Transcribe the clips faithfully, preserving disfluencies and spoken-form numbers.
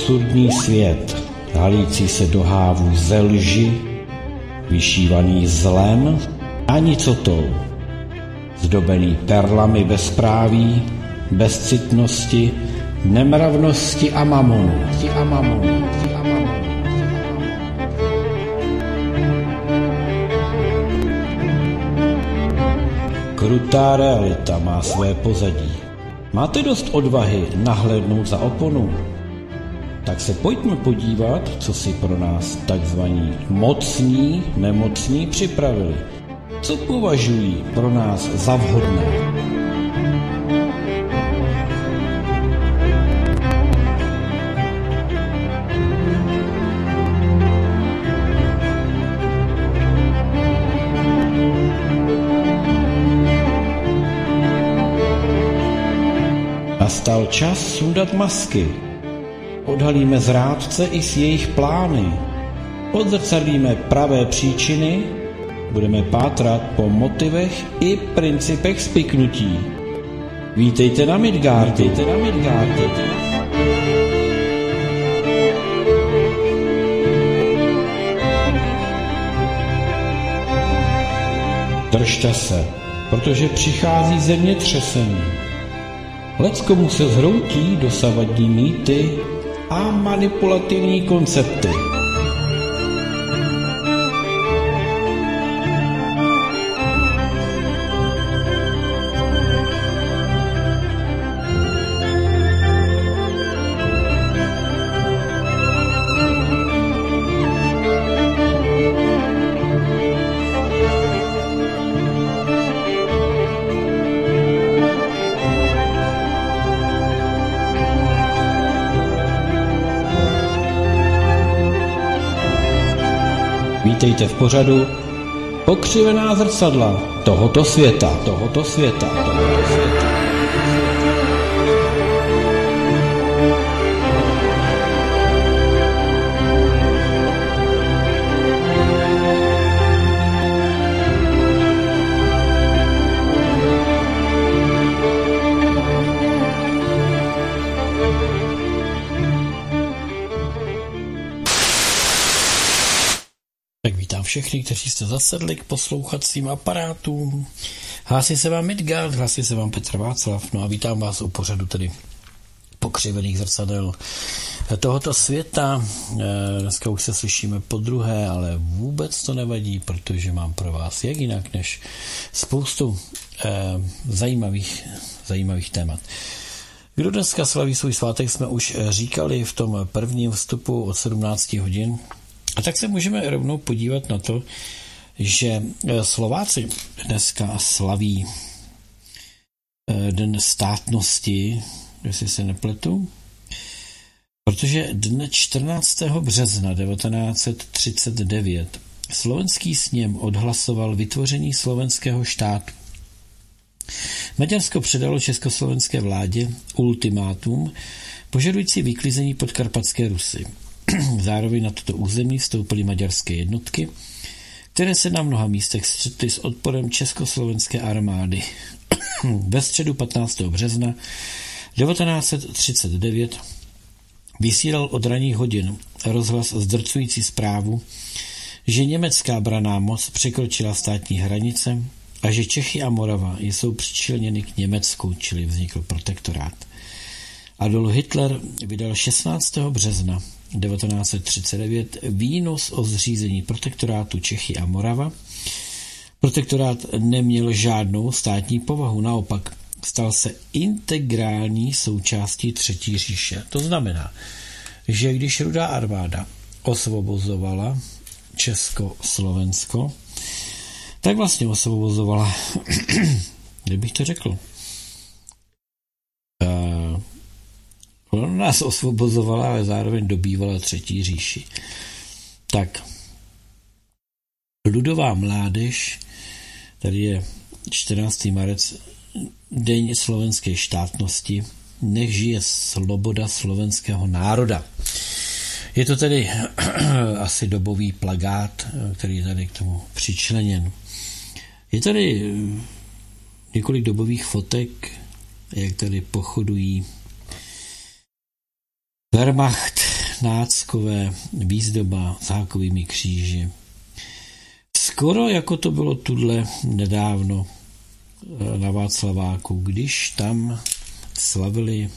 absurdní svět, halící se do hávů ze lži, vyšívaný zlem a nicotou, zdobený perlami bezpráví, bezcitnosti, nemravnosti a mamonu. A mamonu. A mamonu. Krutá realita má své pozadí. Máte dost odvahy nahlédnout za oponu? Tak se pojďme podívat, co si pro nás takzvaní mocní, nemocní připravili. Co považují pro nás za vhodné? Nastal čas sundat masky. Odhalíme zrádce i s jejich plány. Odzrcadlíme pravé příčiny. Budeme pátrat po motivech i principech spiknutí. Vítejte na Midgardu. Vítejte na Midgardu. Držte se, protože přichází zemětřesení. Leckomu se zhroutí dosavadní mýty a manipulativní koncepty. Vítejte v pořadu Pokřivená zrcadla tohoto světa, tohoto světa, tohoto světa. Všechny, kteří jste zasedli k poslouchacím aparátům. Hlásí se vám Midgard, hlásí se vám Petr Václav, no a vítám vás u pořadu tedy Pokřivených zrcadel tohoto světa. Dneska už se slyšíme po druhé, ale vůbec to nevadí, protože mám pro vás jak jinak než spoustu eh, zajímavých, zajímavých témat. Kdo dneska slaví svůj svátek, jsme už říkali v tom prvním vstupu od sedmnácti hodin. A tak se můžeme rovnou podívat na to, že Slováci dneska slaví Den státnosti, jestli se nepletu, protože dne čtrnáctého března devatenáct set třicet devět slovenský sněm odhlasoval vytvoření slovenského štátu. Maďarsko předalo československé vládě ultimátum požadující vyklizení podkarpatské Rusy. Zároveň na toto území vstoupily maďarské jednotky, které se na mnoha místech střetly s odporem československé armády. Ve středu patnáctého března devatenáct set třicet devět vysílal od ranních hodin rozhlas zdrcující zprávu, že německá branná moc překročila státní hranice a že Čechy a Morava jsou přičleněny k Německu, čili vznikl protektorát. Adolf Hitler vydal šestnáctého března devatenáct set třicet devět výnos o zřízení protektorátu Čechy a Morava. Protektorát neměl žádnou státní povahu, naopak stal se integrální součástí Třetí říše. To znamená, že když Rudá armáda osvobozovala Československo, tak vlastně osvobozovala, kdybych to řekl, ona nás osvobozovala, ale zároveň dobývala Třetí říši. Tak, Ludová mládež, tady je čtrnáctého marec, Den slovenské štátnosti, nech žije sloboda slovenského národa. Je to tedy asi dobový plakát, který je tady k tomu přičleněn. Je tady několik dobových fotek, jak tady pochodují Wehrmacht náckové, výzdoba s hákovými kříži. Skoro jako to bylo tudle nedávno na Václaváku, když tam slavili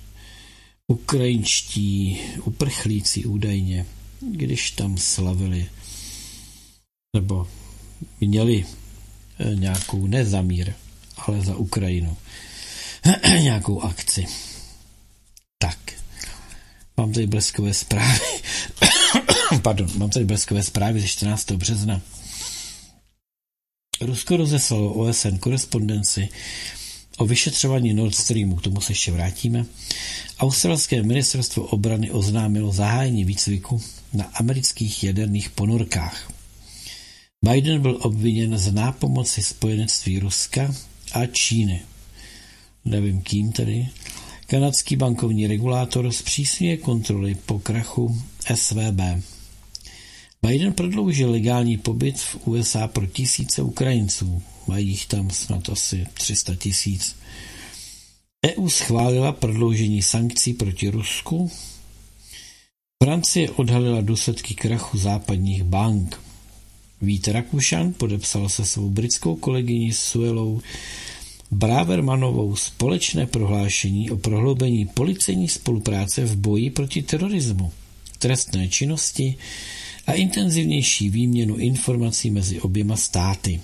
ukrajinští uprchlíci údajně, když tam slavili nebo měli nějakou, ne za mír, ale za Ukrajinu, nějakou akci. Tak, mám tady bleskové zprávy, pardon, mám tady bleskové zprávy ze čtrnáctého března. Rusko rozeslalo O S N korespondenci o vyšetřování Nord Streamu, k tomu se ještě vrátíme. Australské ministerstvo obrany oznámilo zahájení výcviku na amerických jaderných ponorkách. Biden byl obviněn z nápomoci spojenectví Ruska a Číny. Nevím kým tedy. Kanadský bankovní regulátor zpřísňuje kontroly po krachu S V B. Biden prodloužil legální pobyt v U S A pro tisíce Ukrajinců. Mají jich tam snad asi tři sta tisíc. E U schválila prodloužení sankcí proti Rusku. Francie odhalila důsledky krachu západních bank. Vít Rakušan podepsal se svou britskou kolegyní Suelou Bravermanovou společné prohlášení o prohloubení policejní spolupráce v boji proti terorismu, trestné činnosti a intenzivnější výměnu informací mezi oběma státy.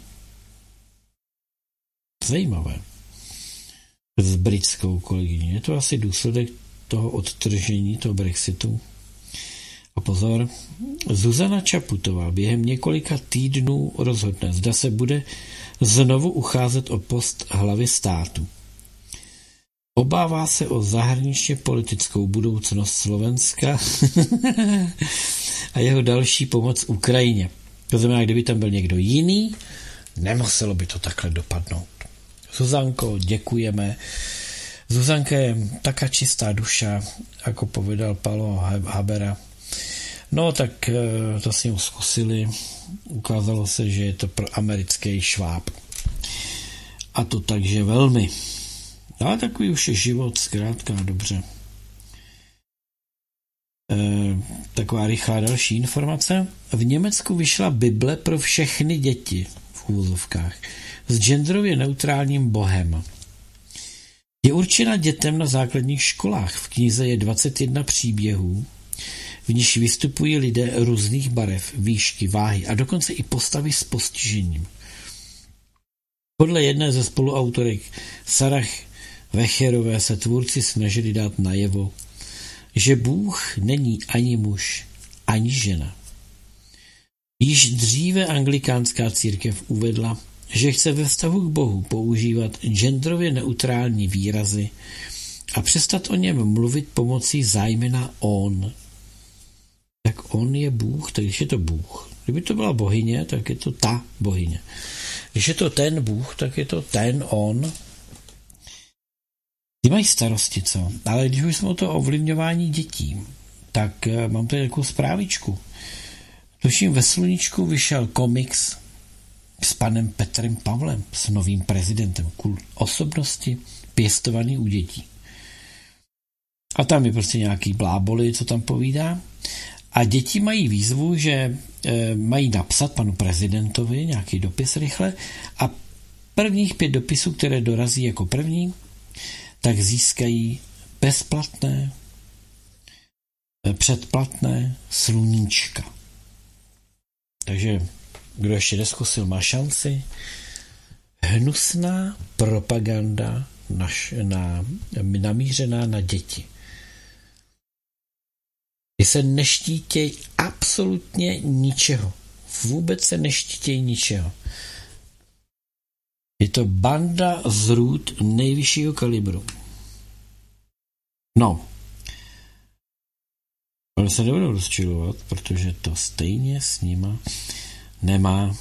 Zajímavé. S britskou kolegyní. Je to asi důsledek toho odtržení, toho Brexitu. A pozor, Zuzana Čaputová během několika týdnů rozhodne, zda se bude znovu ucházet o post hlavy státu. Obává se o zahraničně politickou budoucnost Slovenska a jeho další pomoc Ukrajině. To znamená, kdyby tam byl někdo jiný, nemuselo by to takhle dopadnout. Zuzanko, děkujeme. Zuzanka je taká čistá duša, jako povedal Paolo Habera. No tak to s ním zkusili. Ukázalo se, že je to pro americký šváb. A to takže velmi. Ale takový už je život, zkrátka dobře. E, taková rychlá další informace. V Německu vyšla Bible pro všechny děti v úvozovkách s genderově neutrálním bohem. Je určena dětem na základních školách. V knize je dvacet jedna příběhů, v níž vystupují lidé různých barev, výšky, váhy a dokonce i postavy s postižením. Podle jedné ze spoluautorek Sarah Vecherové se tvůrci snažili dát najevo, že Bůh není ani muž, ani žena. Již dříve anglikánská církev uvedla, že chce ve vztahu k Bohu používat genderově neutrální výrazy a přestat o něm mluvit pomocí zájmena on. Tak on je Bůh, tak když je to Bůh. Kdyby to byla bohyně, tak je to ta bohyně. Když je to ten Bůh, tak je to ten on. Ty mají starosti, co? Ale když už jsme o to ovlivňování dětí, tak mám tady takovou zprávičku. Tuším, ve Sluníčku vyšel komiks s panem Petrem Pavlem, s novým prezidentem, kult osobnosti pěstovaný u dětí. A tam je prostě nějaký bláboli, co tam povídá. A děti mají výzvu, že e, mají napsat panu prezidentovi nějaký dopis rychle a prvních pět dopisů, které dorazí jako první, tak získají bezplatné, předplatné sluníčka. Takže kdo ještě neskusil, má šanci. Hnusná propaganda naš, na, namířená na děti. Ty se neštítějí absolutně ničeho. Vůbec se neštítějí ničeho. Je to banda zrůd nejvyššího kalibru. No. Ale se nebudou rozčilovat, protože to stejně s nima nemá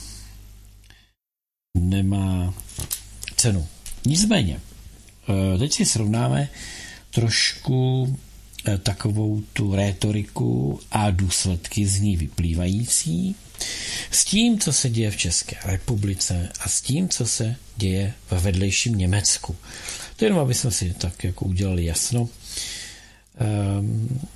nemá cenu. Nicméně, teď si srovnáme trošku takovou tu rétoriku a důsledky z ní vyplývající s tím, co se děje v České republice a s tím, co se děje ve vedlejším Německu. To jenom, aby jsme si tak jako udělali jasno. Um,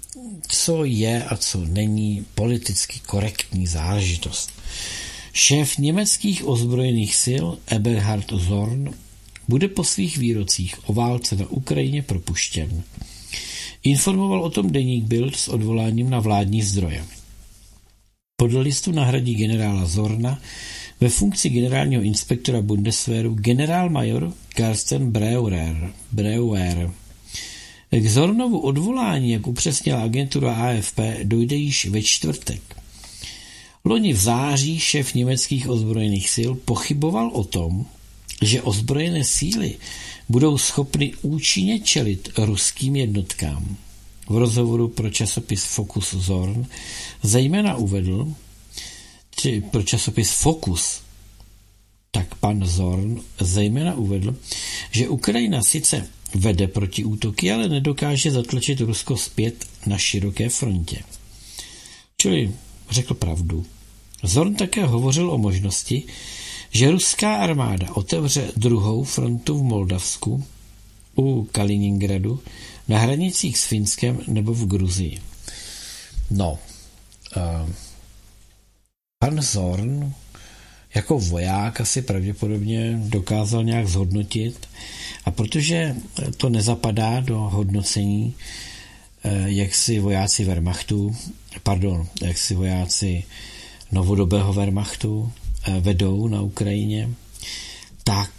co je a co není politicky korektní záležitost. Šéf německých ozbrojených sil Eberhard Zorn bude po svých výrocích o válce na Ukrajině propuštěn. Informoval o tom deník Bild s odvoláním na vládní zdroje. Podle listu nahradí generála Zorna ve funkci generálního inspektora Bundeswehru generálmajor Carsten Breuer. Breuer. K Zornovu odvolání, jak upřesnila agentura A F P, dojde již ve čtvrtek. Loni v září šéf německých ozbrojených sil pochyboval o tom, že ozbrojené síly budou schopny účinně čelit ruským jednotkám. V rozhovoru pro časopis Focus Zorn zejména uvedl, či pro časopis Focus, tak pan Zorn zejména uvedl, že Ukrajina sice vede protiútoky, ale nedokáže zatlačit Rusko zpět na široké frontě. Čili řekl pravdu. Zorn také hovořil o možnosti, že ruská armáda otevře druhou frontu v Moldavsku, u Kaliningradu, na hranicích s Finskem nebo v Gruzii. No, uh, pan Zorn jako voják asi pravděpodobně dokázal nějak zhodnotit, a protože to nezapadá do hodnocení, jak si vojáci Wehrmachtu, pardon, jak si vojáci novodobého Wehrmachtu vedou na Ukrajině, tak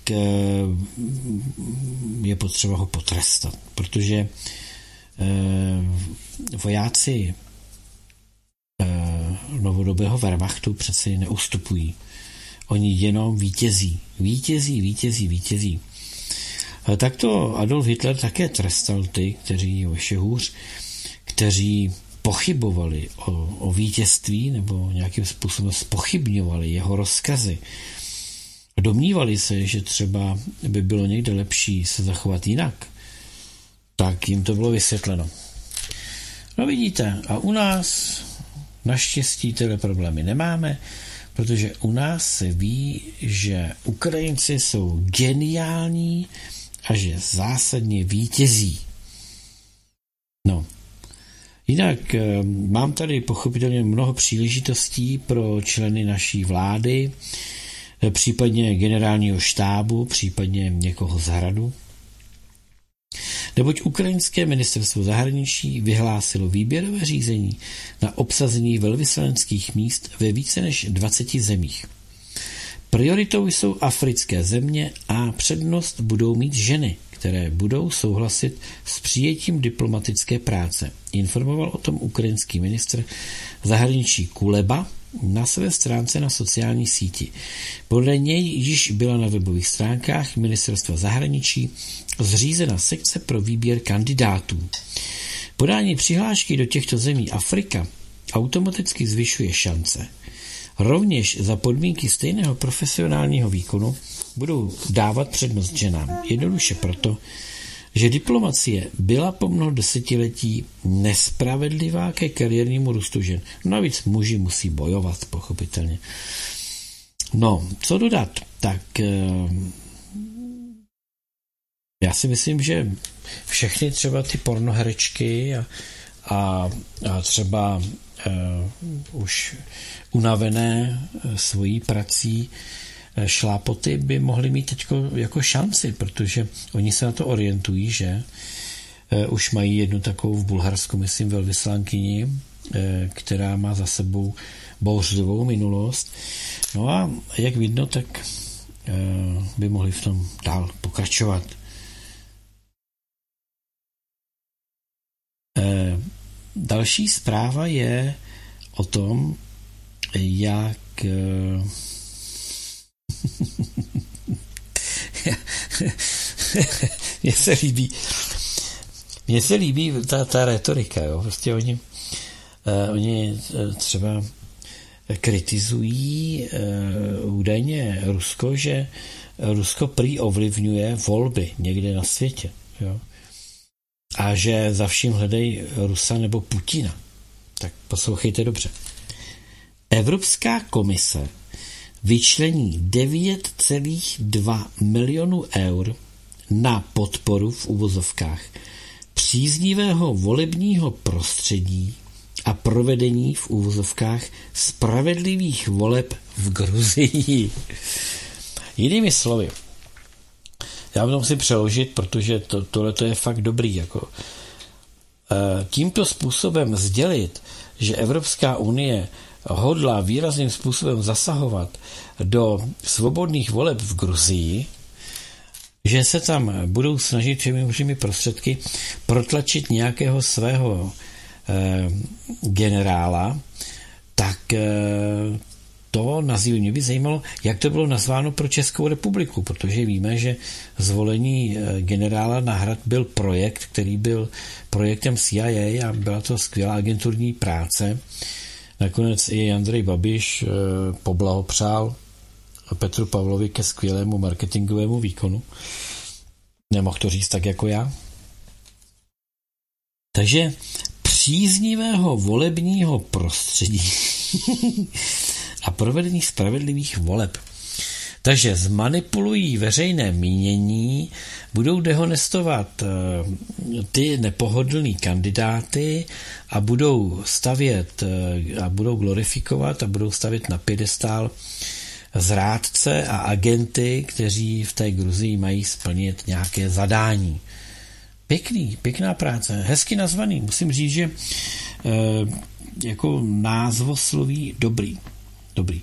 je potřeba ho potrestat, protože vojáci novodobého Wehrmachtu přeci neustupují. Oni jenom vítězí, vítězí, vítězí, vítězí. Tak to Adolf Hitler také trestal ty, kteří ještě hůř, kteří pochybovali o, o vítězství nebo nějakým způsobem zpochybňovali jeho rozkazy. Domnívali se, že třeba by bylo někde lepší se zachovat jinak, tak jim to bylo vysvětleno. No vidíte, a u nás naštěstí tyhle problémy nemáme, protože u nás se ví, že Ukrajinci jsou geniální a že zásadně vítězí. No, jinak mám tady pochopitelně mnoho příležitostí pro členy naší vlády, případně generálního štábu, případně někoho z hradu. Neboť ukrajinské ministerstvo zahraničí vyhlásilo výběrové řízení na obsazení velvyslaneckých míst ve více než dvaceti zemích. Prioritou jsou africké země a přednost budou mít ženy, které budou souhlasit s přijetím diplomatické práce. Informoval o tom ukrajinský ministr zahraničí Kuleba na své stránce na sociální síti. Podle něj již byla na webových stránkách ministerstva zahraničí zřízena sekce pro výběr kandidátů. Podání přihlášky do těchto zemí Afrika automaticky zvyšuje šance. Rovněž za podmínky stejného profesionálního výkonu budou dávat přednost ženám. Jednoduše proto, že diplomacie byla po mnoho desetiletí nespravedlivá ke kariérnímu růstu žen. Navíc muži musí bojovat, pochopitelně. No, co dodat? Tak já si myslím, že všechny třeba ty pornoherečky a, a, a třeba uh, už unavené svojí prací šlápoty by mohly mít teď jako šanci, protože oni se na to orientují, že už mají jednu takovou v Bulharsku, myslím, velvyslankyni, která má za sebou bouřlivou minulost. No a jak vidno, tak by mohli v tom dál pokračovat. Další zpráva je o tom, jak mně se líbí mně se líbí ta, ta retorika, jo. Prostě oni uh, oni třeba kritizují uh, údajně Rusko, že Rusko prý ovlivňuje volby někde na světě, jo. A že za vším hledají Rusa nebo Putina. Tak poslouchejte dobře. Evropská komise vyčlení devět celá dva milionu eur na podporu v uvozovkách příznivého volebního prostředí a provedení v úvozovkách spravedlivých voleb v Gruzii. Jinými slovy, já to musím přeložit, protože to, tohle je fakt dobrý. Jako. Tímto způsobem sdělit, že Evropská unie hodlá výrazným způsobem zasahovat do svobodných voleb v Gruzii, že se tam budou snažit všemi možnými prostředky protlačit nějakého svého eh, generála, tak eh, to nazývám. Mě by zajímalo, jak to bylo nazváno pro Českou republiku, protože víme, že zvolení eh, generála na hrad byl projekt, který byl projektem C I A a byla to skvělá agenturní práce. Nakonec i Andrej Babiš eh, poblahopřál Petru Pavlovi ke skvělému marketingovému výkonu. Nemohl to říct tak jako já. Takže příznivého volebního prostředí a provedení spravedlivých voleb. Takže zmanipulují veřejné mínění, budou dehonestovat ty nepohodlný kandidáty a budou stavět a budou glorifikovat a budou stavět na piedestál zrádce a agenty, kteří v té Gruzii mají splnit nějaké zadání. Pěkný, pěkná práce, hezky nazvaný. Musím říct, že e, jako názvosloví dobrý. Dobrý.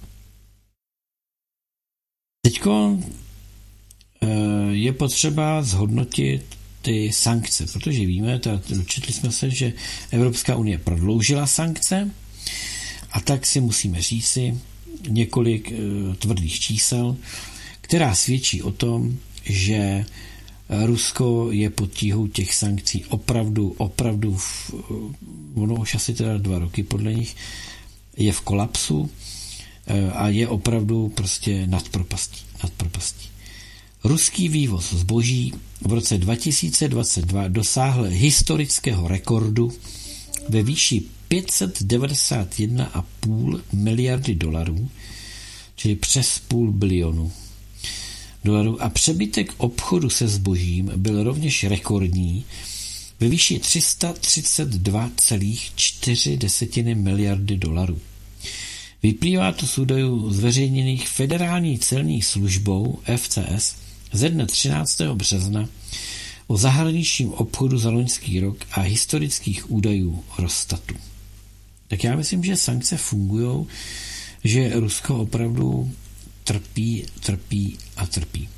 Teďko e, je potřeba zhodnotit ty sankce, protože víme, dočetli jsme se, že Evropská unie prodloužila sankce a tak si musíme říci několik e, tvrdých čísel, která svědčí o tom, že Rusko je pod tíhou těch sankcí opravdu, opravdu, v, ono už asi teda dva roky podle nich, je v kolapsu e, a je opravdu prostě nad propastí, nad propastí. Ruský vývoz zboží v roce dva tisíce dvacet dva dosáhl historického rekordu ve výši pět set devadesát jedna celá pět miliardy dolarů, čili přes půl bilionu dolarů, a přebytek obchodu se zbožím byl rovněž rekordní ve výši tři sta třicet dva celá čtyři miliardy dolarů. Vyplývá to z údajů zveřejněných Federální celní službou F C S ze dne třináctého března o zahraničním obchodu za loňský rok a historických údajů Rostatu. Tak já myslím, že sankce fungují, že Rusko opravdu trpí, trpí a trpí.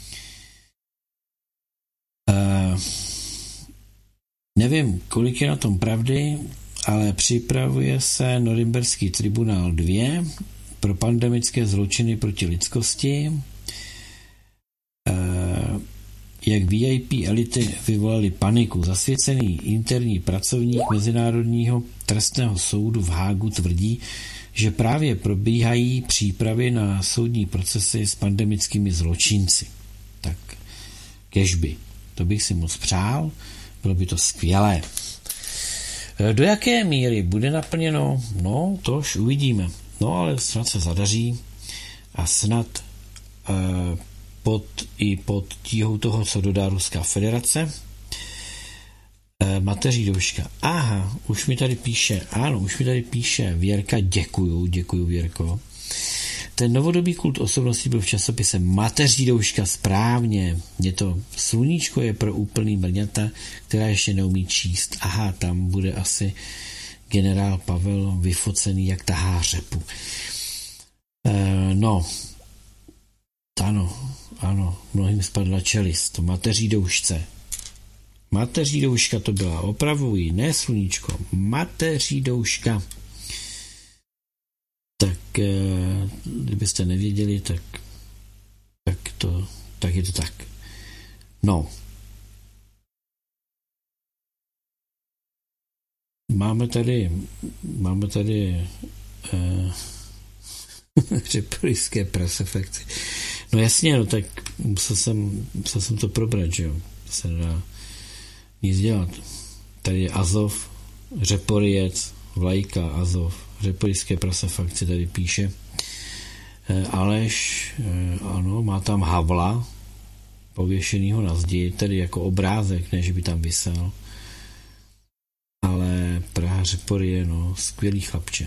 Uh, nevím, kolik je na tom pravdy, ale připravuje se Norimberský tribunál dva pro pandemické zločiny proti lidskosti. Uh, jak V I P elity vyvolali paniku. Zasvěcený interní pracovník Mezinárodního trestného soudu v Hágu tvrdí, že právě probíhají přípravy na soudní procesy s pandemickými zločinci. Tak kežby. To bych si moc přál, bylo by to skvělé. Do jaké míry bude naplněno? No, to už uvidíme. No, ale snad se zadaří a snad eh, pod, i pod tíhou toho, co dodá Ruská federace. E, mateří douška. Aha, už mi tady píše, ano, už mi tady píše Věrka, děkuju, děkuju Věrko. Ten novodobý kult osobnosti byl v časopise Mateří douška, správně. Je to sluníčko je pro úplný mrňata, která ještě neumí číst. Aha, tam bude asi generál Pavel vyfocený, jak tahá řepu. E, no, ano, ano, mnohým spadla čelist, to mateří doušce. Mateří douška to byla, opravují, ne sluníčko, mateří douška. Tak, e, kdybyste nevěděli, tak, tak, to, tak je to tak. No. Máme tady, máme tady e, řeporyské presefekci. No jasně, no tak musel jsem, musel jsem to probrat, že jo. To se nedá nic dělat. Tady je Azov, Řeporyjec, vlajka Azov, řeporyské presefekci tady píše. E, Aleš, e, ano, má tam Havla, pověšenýho na zdi, tedy jako obrázek, ne, že by tam visel. Řepory je no, skvělý chlapče.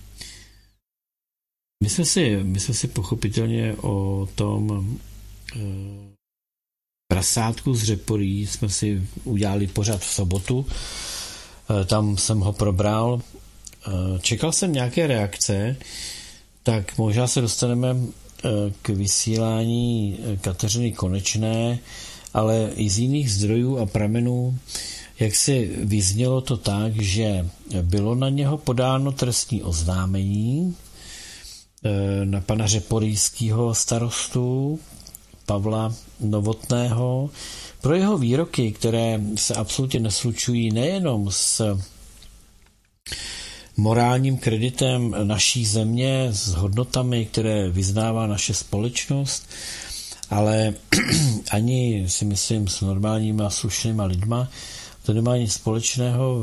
My jsme si, my jsme si pochopitelně o tom e, prasátku z Řeporí jsme si udělali pořád v sobotu. E, tam jsem ho probral. E, čekal jsem nějaké reakce, tak možná se dostaneme e, k vysílání Kateřiny Konečné, ale i z jiných zdrojů a pramenů, jak si vyznělo to tak, že bylo na něho podáno trestní oznámení na pana řeporyjského starostu Pavla Novotného pro jeho výroky, které se absolutně neslučují nejenom s morálním kreditem naší země, s hodnotami, které vyznává naše společnost, ale ani si myslím s normálníma slušnýma lidma. To nemá nic společného,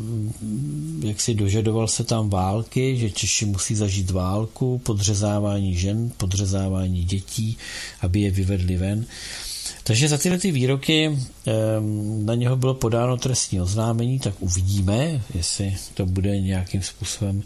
jak si dožadoval se tam války, že Češi musí zažít válku, podřezávání žen, podřezávání dětí, aby je vyvedli ven. Takže za tyhle ty výroky na něho bylo podáno trestní oznámení, tak uvidíme, jestli to bude nějakým způsobem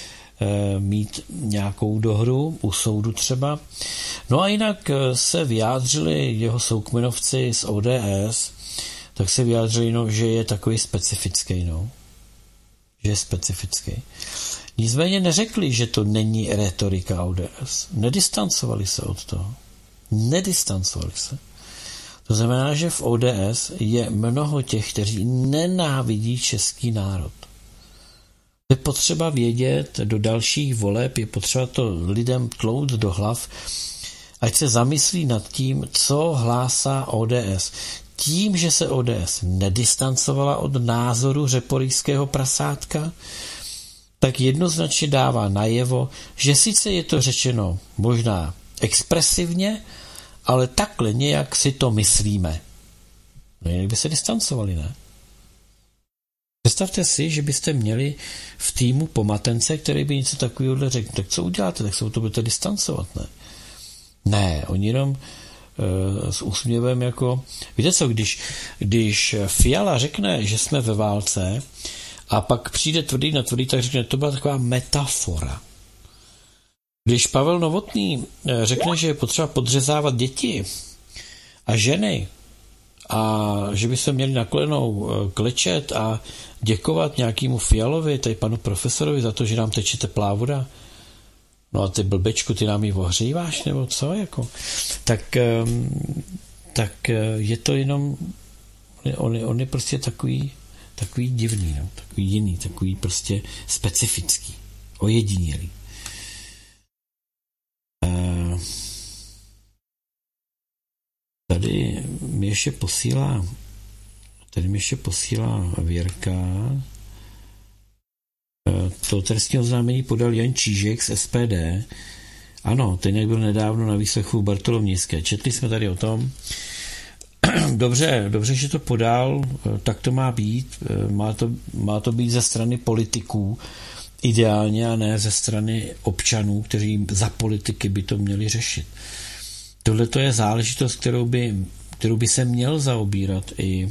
mít nějakou dohru u soudu třeba. No a jinak se vyjádřili jeho soukmenovci z O D S, tak se vyjádřili, no, že je takový specifický, no. Že je specifický. Nicméně neřekli, že to není retorika O D S. Nedistancovali se od toho. Nedistancovali se. To znamená, že v O D S je mnoho těch, kteří nenávidí český národ. Je potřeba vědět do dalších voleb, je potřeba to lidem tlout do hlav, ať se zamyslí nad tím, co hlásá O D S. Tím, že se O D S nedistancovala od názoru řeporyjského prasátka, tak jednoznačně dává najevo, že sice je to řečeno možná expresivně, ale takhle nějak si to myslíme. No jinak by se distancovali, ne? Představte si, že byste měli v týmu pomatence, který by něco takového řekl. Tak co uděláte? Tak se o to budete distancovat, ne? Ne, oni jenom s úsměvem jako, víte co, když, když Fiala řekne, že jsme ve válce a pak přijde tvrdý na tvrdý, tak řekne, to byla taková metafora. Když Pavel Novotný řekne, že je potřeba podřezávat děti a ženy a že by se měli na kolenou klečet a děkovat nějakému Fialovi, tady panu profesorovi za to, že nám teče teplá voda, no a ty blbečku, ty nám ji ohříváš, nebo co, jako? Tak, tak je to jenom, on, on je prostě takový, takový divný, no, takový jiný, takový prostě specifický, ojedinělý. Tady mi ještě posílá, tady mi ještě posílá Věrka. To trestní oznámení podal Jan Čížek z S P D. Ano, ten byl nedávno na výslechu Bartolomějské. Četli jsme tady o tom. Dobře, dobře, že to podal, tak to má být. Má to, má to být ze strany politiků ideálně a ne ze strany občanů, kteří za politiky by to měli řešit. Tohle to je záležitost, kterou by, kterou by se měl zaobírat i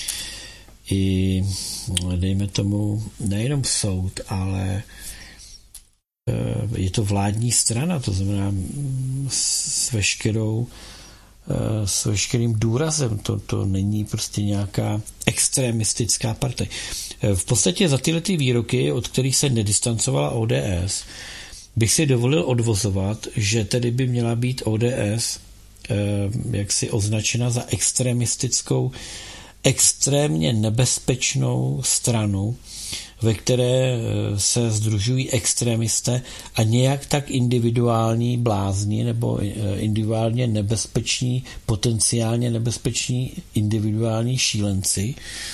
i dejme tomu nejenom soud, ale je to vládní strana, to znamená s veškerou s veškerým důrazem, to, to není prostě nějaká extremistická partaj. V podstatě za tyhle ty výroky, od kterých se nedistancovala O D S, bych si dovolil odvozovat, že tedy by měla být O D S jaksi označena za extremistickou, extrémně nebezpečnou stranu, ve které se sdružují extrémisté a nějak tak individuální blázni nebo individuálně nebezpeční, potenciálně nebezpeční individuální šílenci.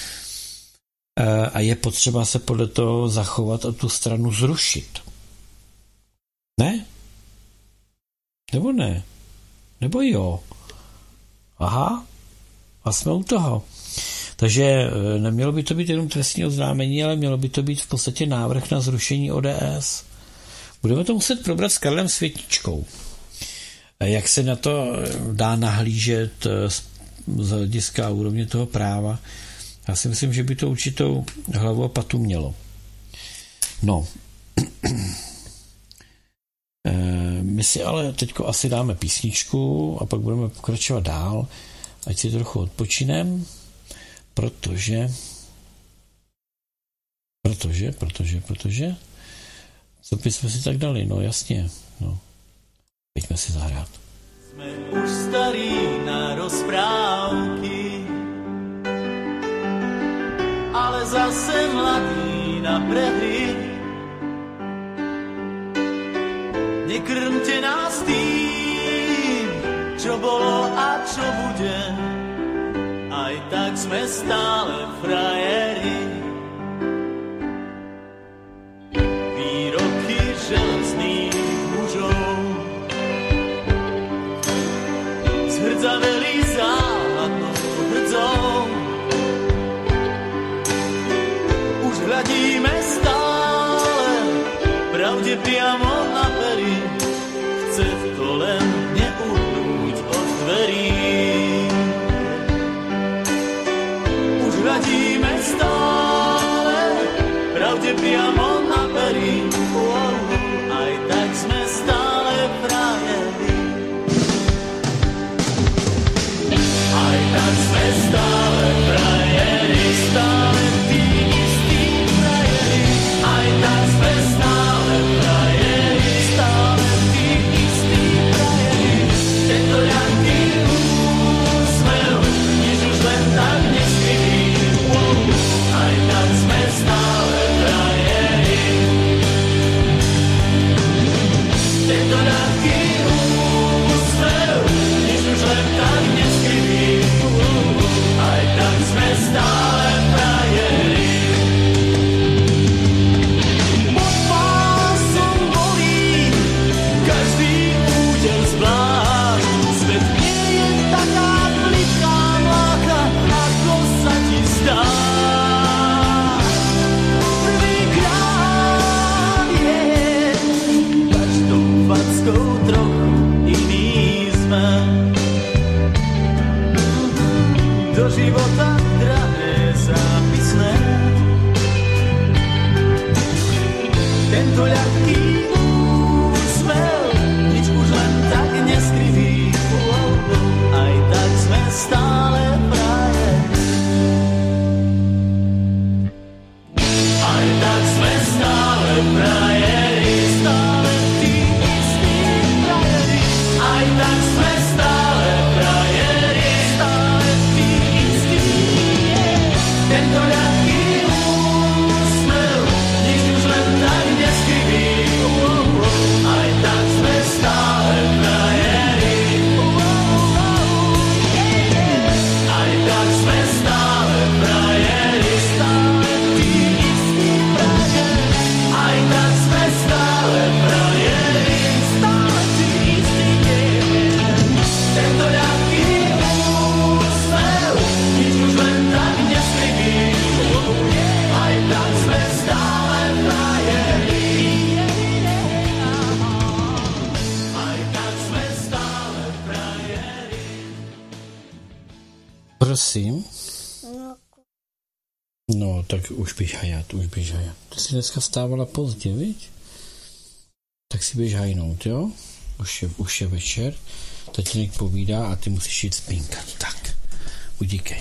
A je potřeba se podle toho zachovat a tu stranu zrušit. Ne? Nebo ne? Nebo jo? Aha, a jsme u toho. Takže nemělo by to být jenom trestní oznámení, ale mělo by to být v podstatě návrh na zrušení O D S. Budeme to muset probrat s Karlem Světičkou. Jak se na to dá nahlížet z hlediska úrovně toho práva? Já si myslím, že by to určitou hlavu a patu mělo. No, my si ale teďko asi dáme písničku a pak budeme pokračovat dál, ať si trochu odpočinem, protože, protože, protože, protože, co bychom si tak dali, no jasně, no, pojďme si zahrát. Jsme už starí na rozprávky, ale zase mladí na prehry. Nekrmte nás tým, čo bolo a čo bude, aj tak sme stále frajeri. Výroky železných mužov zhrdzaveli záhadnou hrdzou. Už hľadíme stále pravde priamo na pery, chce to len neuhnúť od dverí. Už hľadíme stále pravde priamo na pery, aj tak sme stále frajeri. Aj tak sme stále frajeri, stále tí istí frajeri, aj tak sme stále frajeri, stále tí istí frajeri. Tento ľahký úsmev, nič už len tak neskryví, aj tak sme stále frajeri. Tento ľahký úsmev, nič už len tak neskryví, aj tak sme stále frajeri. Pod pásom bolí každý úder zvlášť. Svet nie je taká plitká mláka, ako sa ti zdá. Prvýkrát je každou fackou trochu iný sme. Do života drahé zápisné. Tento ľahký úsmev, nič už len tak neskriví, aj tak sme stále frajeri. Aj tak sme stále frajeri, stále tí istí frajeri, aj tak sme stále frajeri, stále tí istí. Tento ľahký úsmev, nič už len tak neskriví, aj tak sme stále frajeri. Aj tak sme stále frajeri, stále tí istí frajeri, aj tak sme stále frajeri, stále tí istí. Tento ľahký úsmev, nič už len tak neskriví, aj tak sme stále frajeri. Aj tak sme stále frajeri. Prosím. No, tak už běž hajat, už běž hajat. Ty jsi dneska vstávala pozdě, viď? Tak si běž hajnout, jo? Už je, už je večer, tatínek povídá a ty musíš jít spínkat. Tak, udíkej.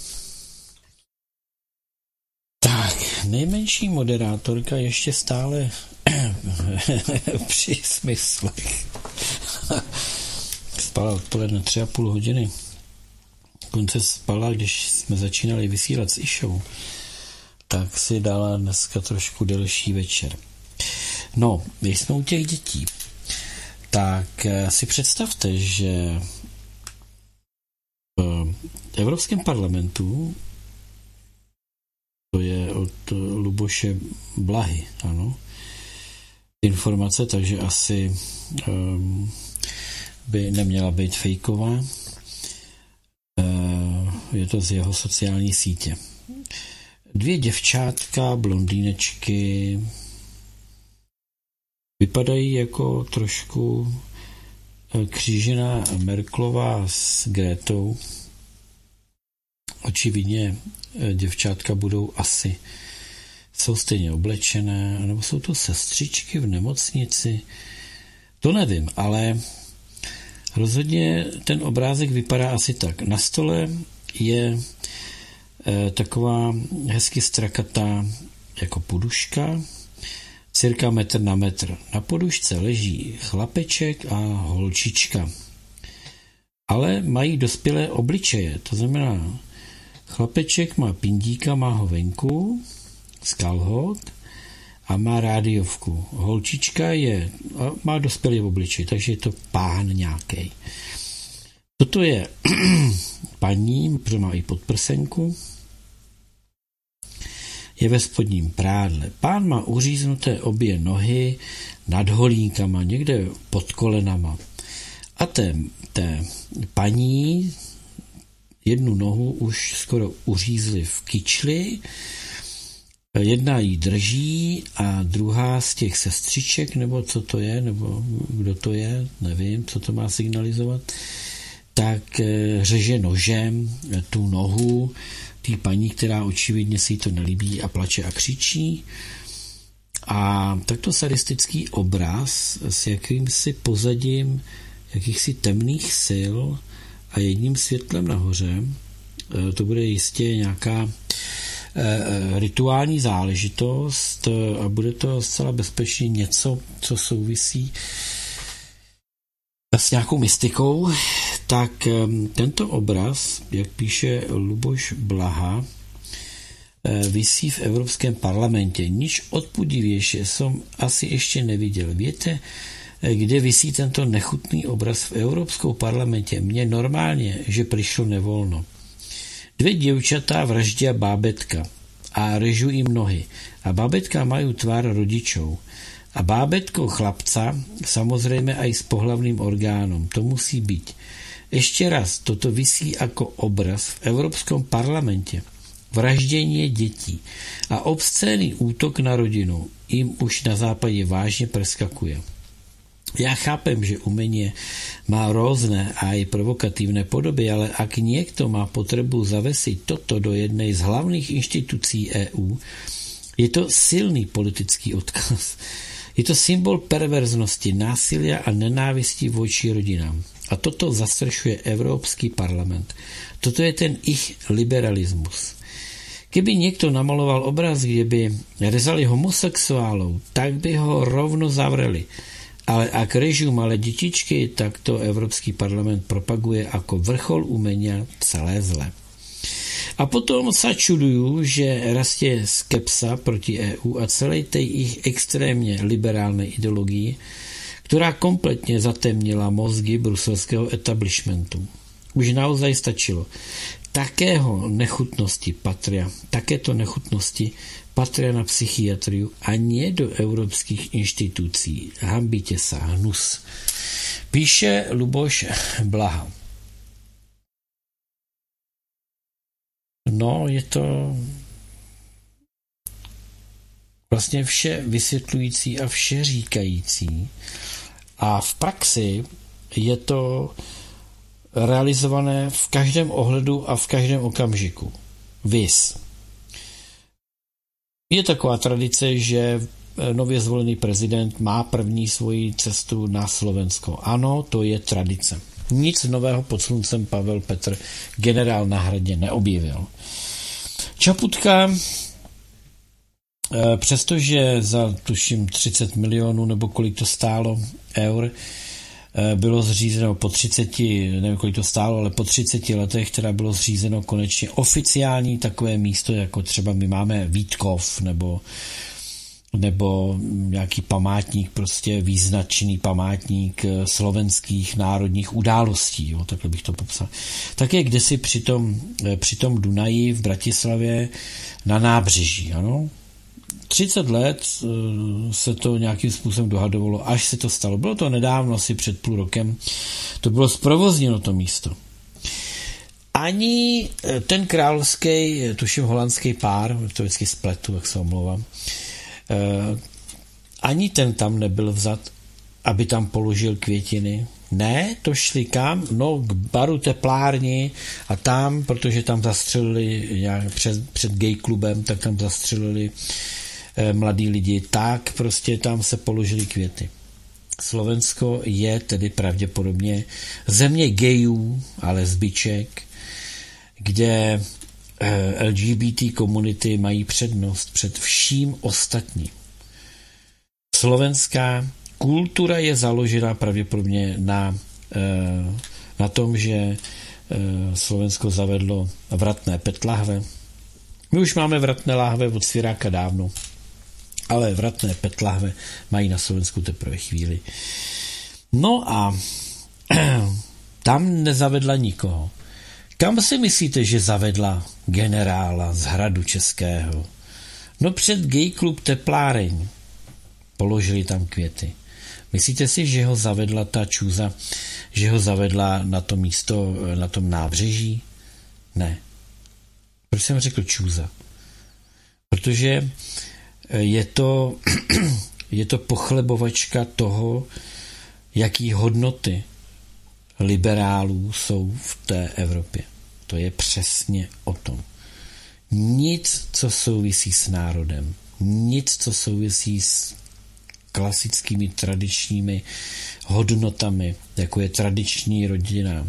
Tak, nejmenší moderátorka ještě stále při smyslech. Spala odpoledne tři a půl hodiny. Konce spala, když jsme začínali vysílat s Išou, tak si dala dneska trošku delší večer. No, když jsme u těch dětí, tak si představte, že v Evropském parlamentu, to je od Luboše Blahy, ano, informace, takže asi um, by neměla být fejková. Je to z jeho sociální sítě. Dvě děvčátka, blondýnečky, vypadají jako trošku křížená Merkelová s Grétou. Očividně děvčátka budou asi jsou stejně oblečené, nebo jsou to sestřičky v nemocnici, to nevím, ale rozhodně ten obrázek vypadá asi tak. Na stole je e, taková hezky strakatá jako poduška, cirka metr na metr. Na podušce leží chlapeček a holčička. Ale mají dospělé obličeje, to znamená, chlapeček má pindíka, má ho venku z kalhot a má rádiovku. Holčička je, má dospělý obličej, takže je to pán nějaký. Toto je paní, protože má i podprsenku, je ve spodním prádle. Pán má uříznuté obě nohy nad holínkama, někde pod kolenama. A té, té paní jednu nohu už skoro uřízli v kyčli, jedna jí drží a druhá z těch sestřiček, nebo co to je, nebo kdo to je, nevím, co to má signalizovat, tak řeže nožem tu nohu té paní, která očividně si to nelíbí a plače a křičí. A takto sadistický obraz s jakýmsi pozadím jakýchsi temných sil a jedním světlem nahoře, to bude jistě nějaká rituální záležitost a bude to zcela bezpečně něco, co souvisí s nějakou mystikou, tak tento obraz, jak píše Luboš Blaha, visí v Evropském parlamentě. Nič odpudivější jsem asi ještě neviděl. Víte, kde visí tento nechutný obraz v Evropském parlamentě? Mně normálně, že přišlo nevolno. Dvě děvčatá vraždí bábetka a režu jim nohy. A bábetka mají tvar rodičů. A bábetko chlapca, samozřejmě aj s pohlavným orgánom. To musí být. Ještě raz, toto visí jako obraz v Evropském parlamentě. Vraždění dětí a obscénný útok na rodinu jim už na západě vážně preskakuje. Já chápem, že umění má různé a i provokatívne podoby, ale ak někdo má potřebu zavesiť toto do jednej z hlavních institucí E U, je to silný politický odkaz. Je to symbol perverznosti, násilia a nenávisti voči rodinám. A toto zastršuje Evropský parlament. Toto je ten ich liberalismus. Keby někdo namaloval obraz, kde by rezali homosexuálov, tak by ho rovno zavreli. Ale ak režu malé dětičky, tak to Evropský parlament propaguje jako vrchol umenia celé zle. A potom sa čudujú, že rastie skepsa proti E U a celej tej ich extrémně liberálnej ideologii, která kompletně zatemnila mozgy bruselského etablishmentu. Už naozaj stačilo. Takého nechutnosti patria, takéto nechutnosti patria na psychiatriu a nie do evropských institucí. Hambite sa, hnus. Píše Luboš Blaha. No, je to vlastně vše vysvětlující a vše říkající. A v praxi je to realizované v každém ohledu a v každém okamžiku. Vis. Je taková tradice, že nově zvolený prezident má první svoji cestu na Slovensko. Ano, to je tradice. Nic nového pod sluncem Pavel Petr, generál na Hradě, neobjevil. Čaputka, přestože za tuším třicet milionů nebo kolik to stálo eur, bylo zřízeno po třiceti, nevím kolik to stálo, ale po třiceti letech, která bylo zřízeno konečně oficiální takové místo, jako třeba my máme Vítkov nebo nebo nějaký památník, prostě význačný památník slovenských národních událostí, jo, takhle bych to popsal. Tak je kdesi při tom, při tom Dunaji v Bratislavě na nábřeží, ano. třicet let se to nějakým způsobem dohadovalo, až se to stalo. Bylo to nedávno, asi před půl rokem, to bylo zprovozněno to místo. Ani ten královský, tuším holandský pár, to vždycky spletu, jak se omlouvám, ani ten tam nebyl vzat, aby tam položil květiny. Ne, to šli kam? No, k baru teplárni a tam, protože tam zastřelili před, před gay klubem, tak tam zastřelili e, mladí lidi, tak prostě tam se položili květy. Slovensko je tedy pravděpodobně země gayů a lesbiček, kde L G B T komunity mají přednost před vším ostatním. Slovenská kultura je založena pravděpodobně na, na tom, že Slovensko zavedlo vratné petlahve. My už máme vratné láhve od svěráka dávno, ale vratné petlahve mají na Slovensku teprve chvíli. No a tam nezavedla nikoho. Kam si myslíte, že zavedla generála z Hradu Českého? No před gay klub Tepláreň. Položili tam květy. Myslíte si, že ho zavedla ta čůza, že ho zavedla na to místo, na tom nábřeží? Ne. Proč jsem řekl čůza? Protože je to, je to pochlebovačka toho, jaký hodnoty liberálů jsou v té Evropě. To je přesně o tom. Nic, co souvisí s národem, nic, co souvisí s klasickými tradičními hodnotami, jako je tradiční rodina,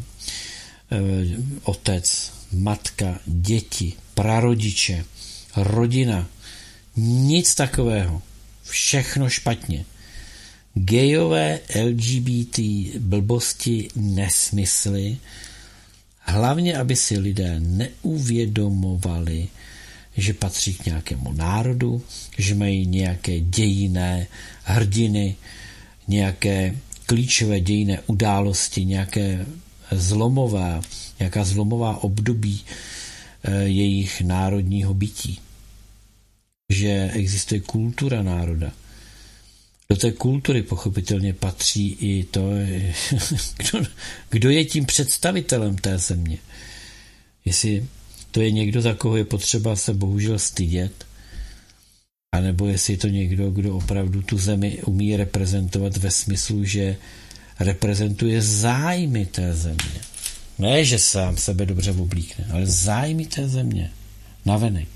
otec, matka, děti, prarodiče, rodina, nic takového. Všechno špatně. Gejové, L G B T, blbosti, nesmysly, hlavně, aby si lidé neuvědomovali, že patří k nějakému národu, že mají nějaké dějinné hrdiny, nějaké klíčové dějinné události, nějaké zlomová, nějaká zlomová období e, jejich národního bytí. Že existuje kultura národa. Do té kultury pochopitelně patří i to, kdo, kdo je tím představitelem té země. Jestli to je někdo, za koho je potřeba se bohužel stydět, anebo jestli je to někdo, kdo opravdu tu zemi umí reprezentovat ve smyslu, že reprezentuje zájmy té země. Ne, že sám sebe dobře oblíkne, ale zájmy té země. Navenek.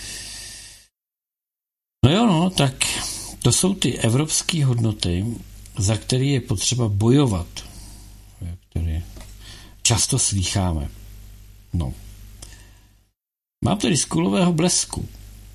No jo, no, tak to jsou ty evropské hodnoty, za které je potřeba bojovat. Které často slýcháme. No. Mám tady z kulového blesku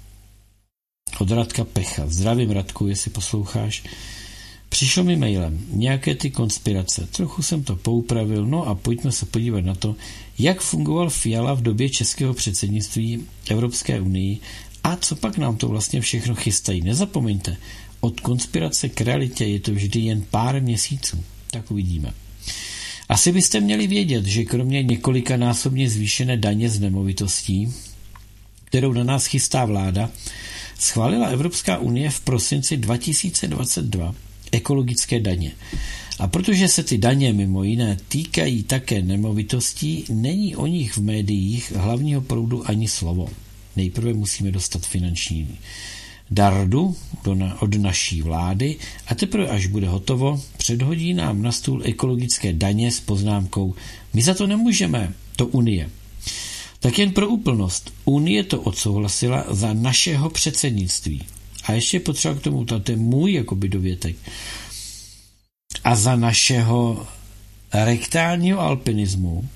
od Radka Pecha. Zdravím, Radku, jestli posloucháš. Přišlo mi mailem nějaké ty konspirace. Trochu jsem to poupravil, no a pojďme se podívat na to, jak fungoval Fiala v době českého předsednictví Evropské unii a co pak nám to vlastně všechno chystají. Nezapomeňte, od konspirace k realitě je to vždy jen pár měsíců. Tak uvidíme. Asi byste měli vědět, že kromě několika násobně zvýšené daně z nemovitostí, kterou na nás chystá vláda, schválila Evropská unie v prosinci dva tisíce dvacet dva ekologické daně. A protože se ty daně mimo jiné týkají také nemovitostí, není o nich v médiích hlavního proudu ani slovo. Nejprve musíme dostat finanční dardu do na, od naší vlády a teprve až bude hotovo, předhodí nám na stůl ekologické daně s poznámkou my za to nemůžeme, to Unie. Tak jen pro úplnost, Unie to odsouhlasila za našeho předsednictví. A ještě potřeba k tomu, to je můj jakoby dovětek. A za našeho rektálního alpinismu,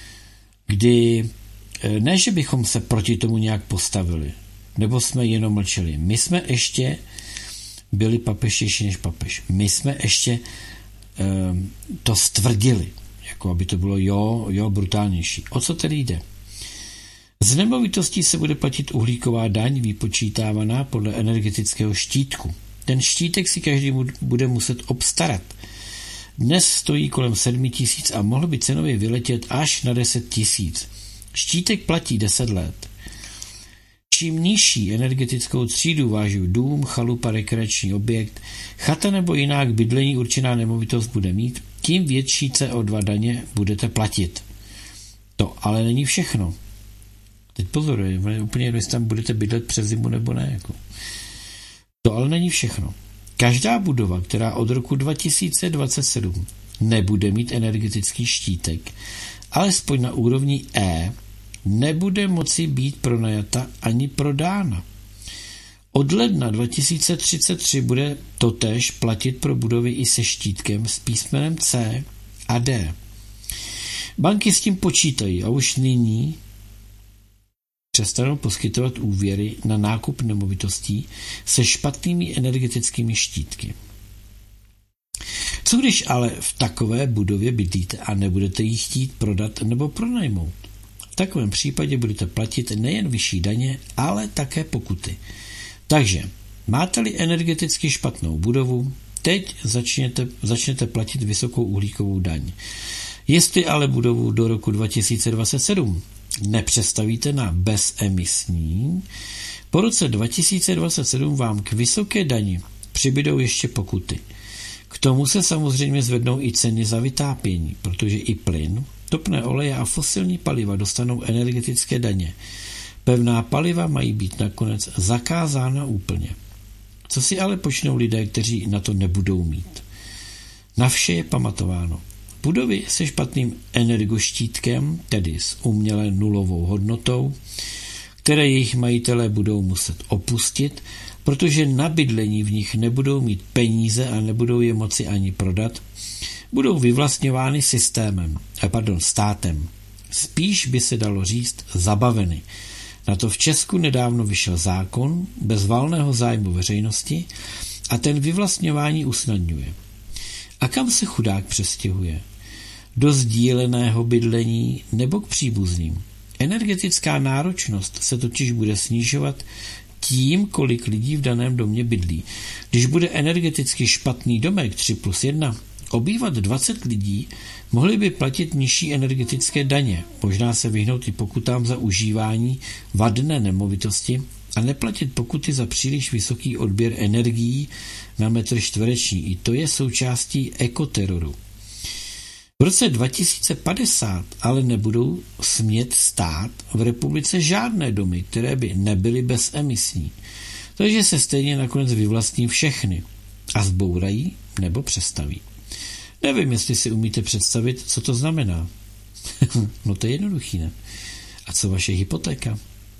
kdy ne, že bychom se proti tomu nějak postavili, nebo jsme jenom mlčeli. My jsme ještě byli papežtější než papež. My jsme ještě um, to stvrdili, jako aby to bylo jo, jo, brutálnější. O co tedy jde? Z nemovitostí se bude platit uhlíková daň vypočítávaná podle energetického štítku. Ten štítek si každý bude muset obstarat. Dnes stojí kolem sedm tisíc a mohl by cenově vyletět až na deset tisíc. Štítek platí deset let. Čím nižší energetickou třídu váží dům, chalupa, rekreační objekt, chata nebo jinak bydlení určená nemovitost bude mít, tím větší C O dva daně budete platit. To ale není všechno. Teď pozor, je úplně jedno, jestli tam budete bydlet přes zimu nebo ne. Jako. To ale není všechno. Každá budova, která od roku dva tisíce dvacet sedm nebude mít energetický štítek, alespoň na úrovni E, nebude moci být pronajata ani prodána. Od ledna dva tisíce třicet tři bude totéž platit pro budovy i se štítkem s písmenem C a D. Banky s tím počítají a už nyní přestanou poskytovat úvěry na nákup nemovitostí se špatnými energetickými štítky. Co když ale v takové budově bydlíte a nebudete ji chtít prodat nebo pronajmout? V takovém případě budete platit nejen vyšší daně, ale také pokuty. Takže máte-li energeticky špatnou budovu, teď začněte, začnete platit vysokou uhlíkovou daň. Jestli ale budovu do roku dva tisíce dvacet sedm nepřestavíte na bezemisní, po roce dva tisíce dvacet sedm vám k vysoké dani přibydou ještě pokuty. K tomu se samozřejmě zvednou i ceny za vytápění, protože i plyn, topné oleje a fosilní paliva dostanou energetické daně. Pevná paliva mají být nakonec zakázána úplně. Co si ale počnou lidé, kteří na to nebudou mít? Na vše je pamatováno. Budovy se špatným energoštítkem, tedy s umělé nulovou hodnotou, které jejich majitelé budou muset opustit, protože na bydlení v nich nebudou mít peníze a nebudou je moci ani prodat, budou vyvlastňovány systémem, eh, pardon, státem. Spíš by se dalo říct zabaveny. Na to v Česku nedávno vyšel zákon bez valného zájmu veřejnosti a ten vyvlastňování usnadňuje. A kam se chudák přestěhuje? Do sdíleného bydlení nebo k příbuzným? Energetická náročnost se totiž bude snižovat tím, kolik lidí v daném domě bydlí. Když bude energeticky špatný domek tři plus jedna obývat dvacet lidí, mohli by platit nižší energetické daně, možná se vyhnout i pokutám za užívání vadné nemovitosti a neplatit pokuty za příliš vysoký odběr energií na metr čtvereční. I to je součástí ekoteroru. V roce dva tisíce padesát ale nebudou smět stát v republice žádné domy, které by nebyly bezemisní. Takže se stejně nakonec vyvlastní všechny a zbourají nebo přestaví. Nevím, jestli si umíte představit, co to znamená. No to je jednoduchý, ne? A co vaše hypotéka?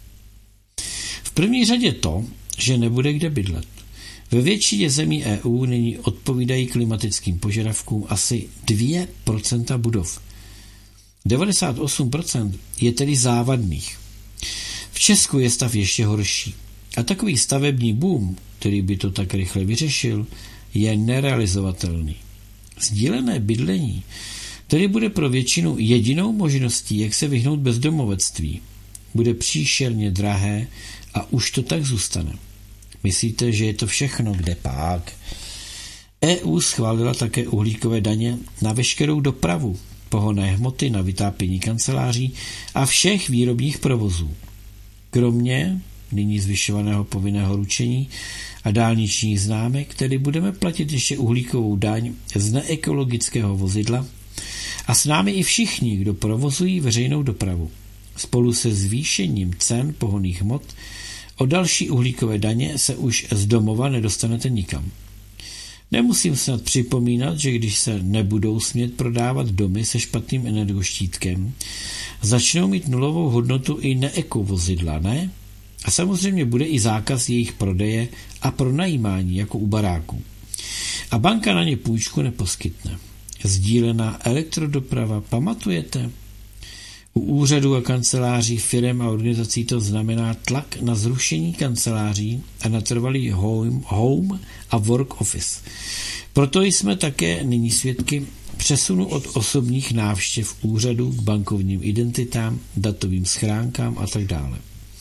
V první řadě to, že nebude kde bydlet. Ve většině zemí E U nyní odpovídají klimatickým požadavkům asi dvě procenta budov. devadesát osm procent je tedy závadných. V Česku je stav ještě horší. A takový stavební boom, který by to tak rychle vyřešil, je nerealizovatelný. Sdílené bydlení tedy bude pro většinu jedinou možností, jak se vyhnout bezdomovectví. Bude příšerně drahé a už to tak zůstane. Myslíte, že je to všechno? Kde pak? E U schválila také uhlíkové daně na veškerou dopravu, pohonné hmoty, na vytápění kanceláří a všech výrobních provozů. Kromě nyní zvyšovaného povinného ručení a dálničních známek, tedy budeme platit ještě uhlíkovou daň z neekologického vozidla a s námi i všichni, kdo provozují veřejnou dopravu. Spolu se zvýšením cen pohonných hmot o další uhlíkové daně se už z domova nedostanete nikam. Nemusím snad připomínat, že když se nebudou smět prodávat domy se špatným energoštítkem, začnou mít nulovou hodnotu i neekovozidla, ne? A samozřejmě bude i zákaz jejich prodeje a pronajímání jako u baráků. A banka na ně půjčku neposkytne. Sdílená elektrodoprava, pamatujete? U úřadů a kanceláří, firem a organizací to znamená tlak na zrušení kanceláří a na trvalý home, home a work office. Proto jsme také nyní svědky přesunu od osobních návštěv úřadů k bankovním identitám, datovým schránkám a tak dále.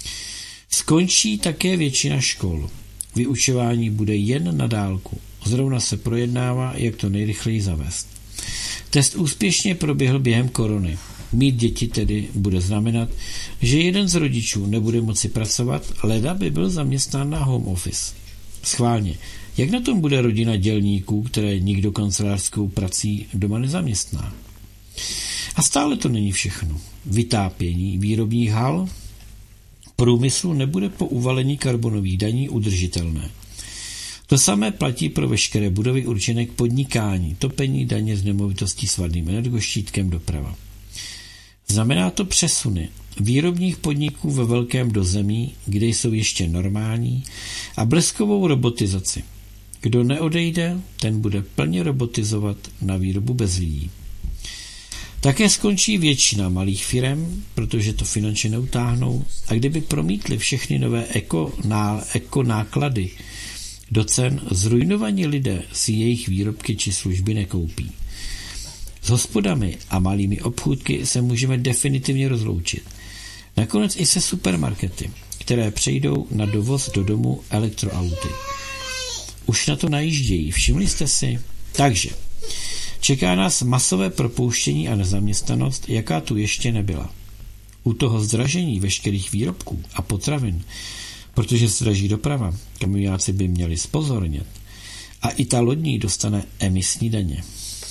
Skončí také většina škol. Vyučování bude jen na dálku. Zrovna se projednává, jak to nejrychleji zavést. Test úspěšně proběhl během korony. Mít děti tedy bude znamenat, že jeden z rodičů nebude moci pracovat, leda by byl zaměstnán na home office. Schválně, jak na tom bude rodina dělníků, které nikdo kancelářskou prací doma nezaměstná? A stále to není všechno. Vytápění výrobních hal průmyslu nebude po uvalení karbonových daní udržitelné. To samé platí pro veškeré budovy určené k podnikání, topení, daně z nemovitostí s vadným energoštítkem, doprava. Znamená to přesuny výrobních podniků ve velkém do zemí, kde jsou ještě normální, a bleskovou robotizaci. Kdo neodejde, ten bude plně robotizovat na výrobu bez lidí. Také skončí většina malých firem, protože to finančně neutáhnou, a kdyby promítli všechny nové eko, ná, eko náklady do cen, zrujnovaní lidé si jejich výrobky či služby nekoupí. S hospodami a malými obchůdky se můžeme definitivně rozloučit. Nakonec i se supermarkety, které přejdou na dovoz do domu elektroauty. Už na to najíždějí, všimli jste si? Takže čeká nás masové propouštění a nezaměstnanost, jaká tu ještě nebyla. U toho zdražení veškerých výrobků a potravin, protože se draží doprava, kamionáci by měli zpozornět, a i ta lodní dostane emisní daně.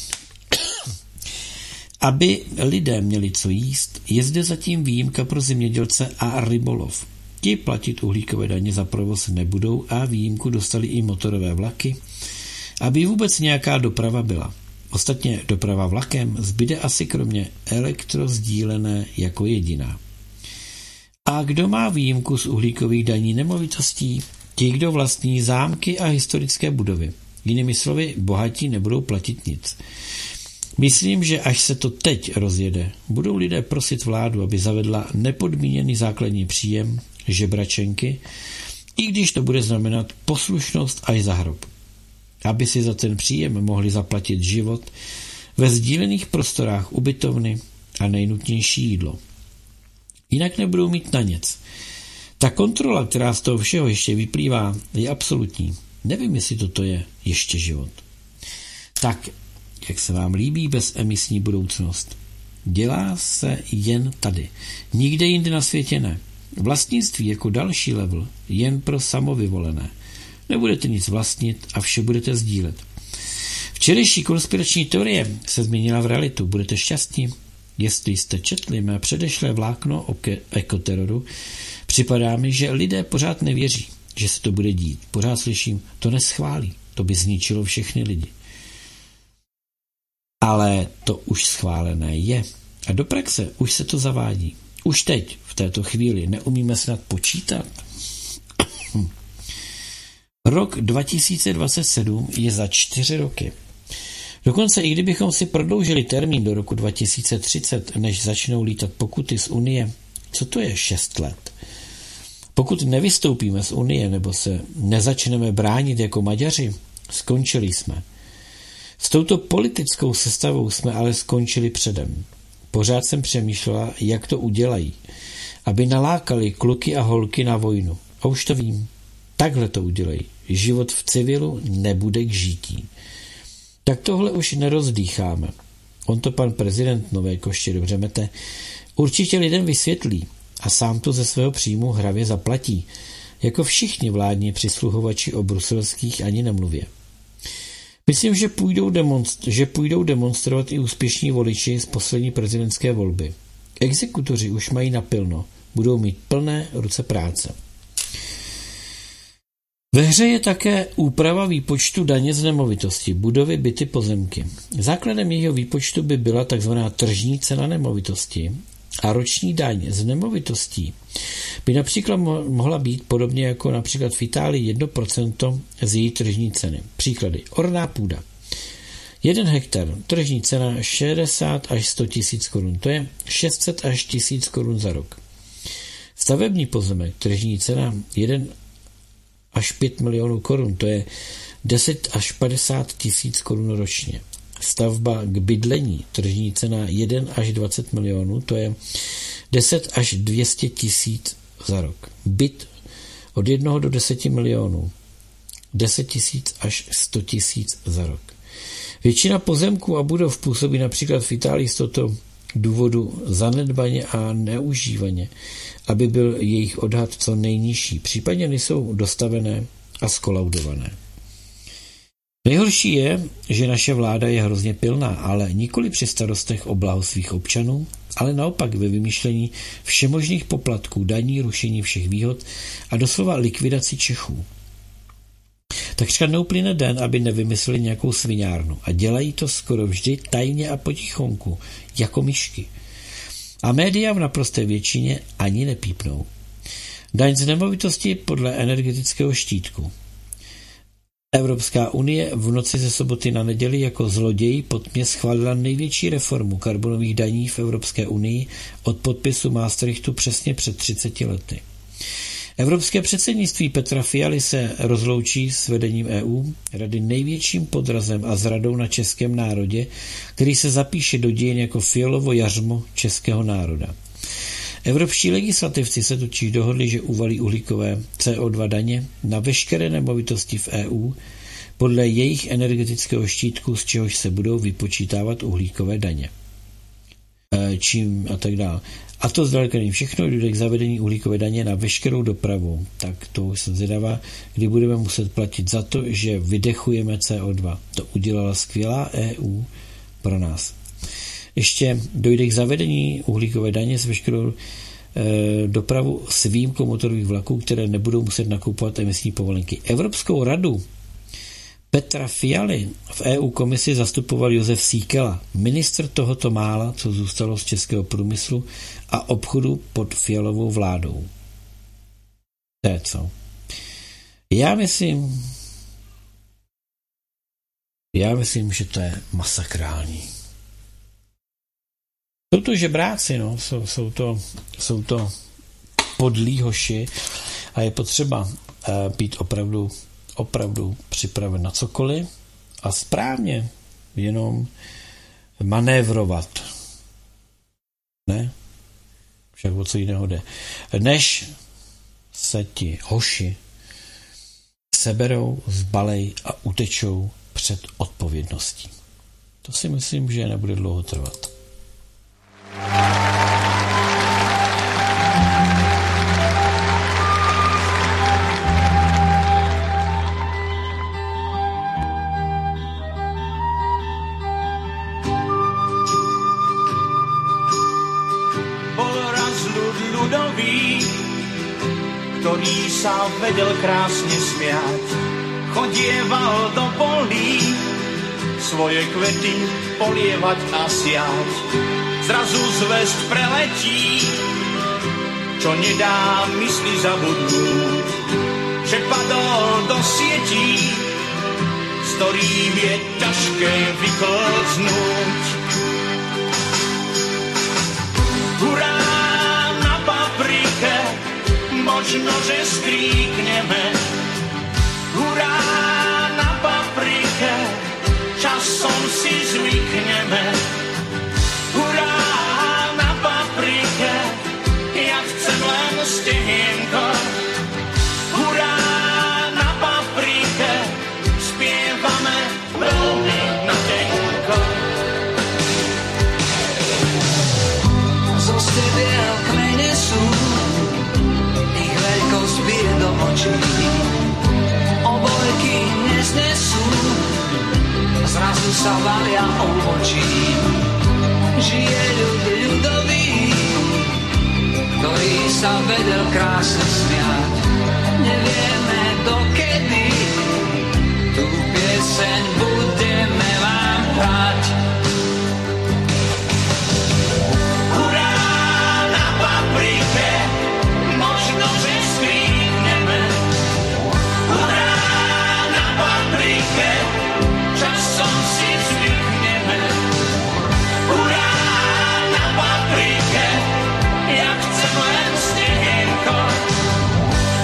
Aby lidé měli co jíst, je zde zatím výjimka pro zemědělce a rybolov. Ti platit uhlíkové daně za provoz nebudou a výjimku dostali i motorové vlaky, aby vůbec nějaká doprava byla. Ostatně doprava vlakem zbyde asi kromě elektrozdílené jako jediná. A kdo má výjimku z uhlíkových daní nemovitostí? Ti, kdo vlastní zámky a historické budovy. Jinými slovy, bohatí nebudou platit nic. Myslím, že až se to teď rozjede, budou lidé prosit vládu, aby zavedla nepodmíněný základní příjem, žebračenky, i když to bude znamenat poslušnost až za hrob. Aby si za ten příjem mohli zaplatit život ve sdílených prostorách ubytovny a nejnutnější jídlo. Jinak nebudou mít na nic. Ta kontrola, která z toho všeho ještě vyplývá, je absolutní. Nevím, jestli toto je ještě život. Tak, jak se vám líbí bezemisní budoucnost? Dělá se jen tady. Nikde jinde na světě ne. Vlastnictví jako další level jen pro samovyvolené. Nebudete nic vlastnit a vše budete sdílet. Včerejší konspirační teorie se změnila v realitu. Budete šťastní? Jestli jste četli mé předešlé vlákno o ke- ekoteroru, připadá mi, že lidé pořád nevěří, že se to bude dít. Pořád slyším, to neschválí. To by zničilo všechny lidi. Ale to už schválené je. A do praxe už se to zavádí. Už teď, v této chvíli, neumíme snad počítat. Rok dva tisíce dvacet sedm je za čtyři roky. Dokonce i kdybychom si prodloužili termín do roku dva tisíce třicet, než začnou lítat pokuty z Unie, co to je šest let? Pokud nevystoupíme z Unie nebo se nezačneme bránit jako Maďaři, skončili jsme. S touto politickou sestavou jsme ale skončili předem. Pořád jsem přemýšlela, jak to udělají, aby nalákali kluky a holky na vojnu. A už to vím. Takhle to udělají. Život v civilu nebude k žití. Tak tohle už nerozdýcháme. On to pan prezident Nové koště dobře mete. Určitě lidem vysvětlí a sám to ze svého příjmu hravě zaplatí. Jako všichni vládní přisluhovači o bruselských ani nemluvě. Myslím, že půjdou, demonst- že půjdou demonstrovat i úspěšní voliči z poslední prezidentské volby. Exekutoři už mají napilno. Budou mít plné ruce práce. Ve hře je také úprava výpočtu daně z nemovitosti, budovy, byty, pozemky. Základem jejího výpočtu by byla tzv. Tržní cena nemovitosti a roční daň z nemovitostí by například mohla být podobně jako například v Itálii jedno procento z její tržní ceny. Příklady. Orná půda. Jeden hektar, tržní cena šedesát až sto tisíc korun, to je šest set až tisíc korun za rok. Stavební pozemek, tržní cena jeden až pět milionů korun, to je deset až padesát tisíc korun ročně. Stavba k bydlení, tržní cena jedna až dvacet milionů, to je deset až dvě stě tisíc za rok. Byt od jednoho do deseti milionů, deset tisíc až sto tisíc za rok. Většina pozemků a budov působí například v Itálii z tohoto důvodu zanedbaně a neužívaně, aby byl jejich odhad co nejnižší. Případně nejsou dostavené a skolaudované. Nejhorší je, že naše vláda je hrozně pilná, ale nikoli při starostech o blaho svých občanů, ale naopak ve vymýšlení všemožných poplatků, daní, rušení všech výhod a doslova likvidaci Čechů. Takřka neuplyne den, aby nevymysleli nějakou sviňárnu a dělají to skoro vždy tajně a potichonku, jako myšky. A média v naprosté většině ani nepípnou. Daň z nemovitosti podle energetického štítku. Evropská unie v noci ze soboty na neděli jako zloděj pod mě schválila největší reformu karbonových daní v Evropské unii od podpisu Maastrichtu přesně před třiceti lety. Evropské předsednictví Petra Fialy se rozloučí s vedením E U, rady největším podrazem a zradou na českém národě, který se zapíše do dějin jako Fialovo jařmo českého národa. Evropští legislativci se totiž dohodli, že uvalí uhlíkové C O dva daně na veškeré nemovitosti v E U podle jejich energetického štítku, z čehož se budou vypočítávat uhlíkové daně. Čím a tak dále. A to zdaleka není všechno, dojde k zavedení uhlíkové daně na veškerou dopravu. Tak to už jsem zvědavá, kdy budeme muset platit za to, že vydechujeme C O dva. To udělala skvělá E U pro nás. Ještě dojde k zavedení uhlíkové daně s veškerou e, dopravu s výjimkou motorových vlaků, které nebudou muset nakupovat emisní povolenky. Evropskou radu Petra Fialy v E U komisi zastupoval Josef Síkela, ministr tohoto mála, co zůstalo z českého průmyslu a obchodu pod Fialovou vládou. To je co? Já myslím, já myslím, že to je masakrální. Jsou to žebráci, no, jsou, jsou, to, jsou to podlí hoši a je potřeba uh, být opravdu, opravdu připraven na cokoliv a správně jenom manévrovat. Ne? Však o co jiného jde. Než se ti hoši seberou, zbalej a utečou před odpovědností. To si myslím, že nebude dlouho trvat. ľudový, ktorý sa vedel krásne smiať. Chodieval do polí, svoje kvety polievať a siať. Zrazu zvesť preletí, čo nedá mysli zabudnúť, že padol do sietí, z ktorým je ťažké vyklznúť. Hurá na paprike, možno, že skríkneme. Hurá na paprike, časom si zvykneme. Hurá na paprike, ja chcem len stehienko. Hurá na paprike, spievame veľmi natenko. Zo stebiel kmene sú, ich veľkosť bije do očí. Obojky neznesú, zrazu sa valia obočí. Žije ľud ľudový, ktorý sa vedel krásne smiať. Nevieme dokedy tú pieseň budeme vám hrať. Hurá na paprike, možno, že skríkneme. Hurá na paprike, časom si zvykneme. Hurá na paprike, ja chcem len stehienko.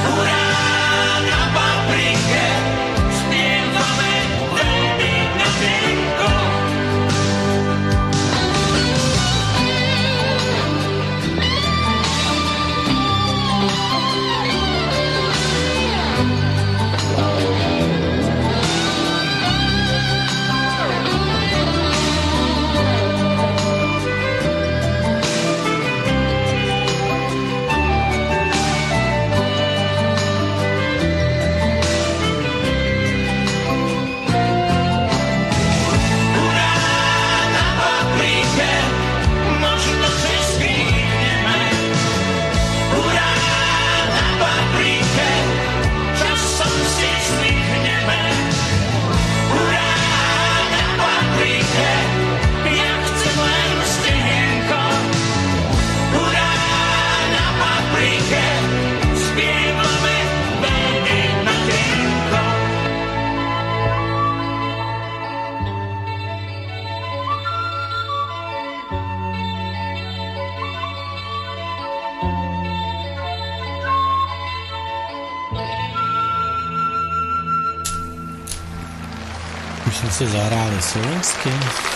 už jsme si zahráli slovensky.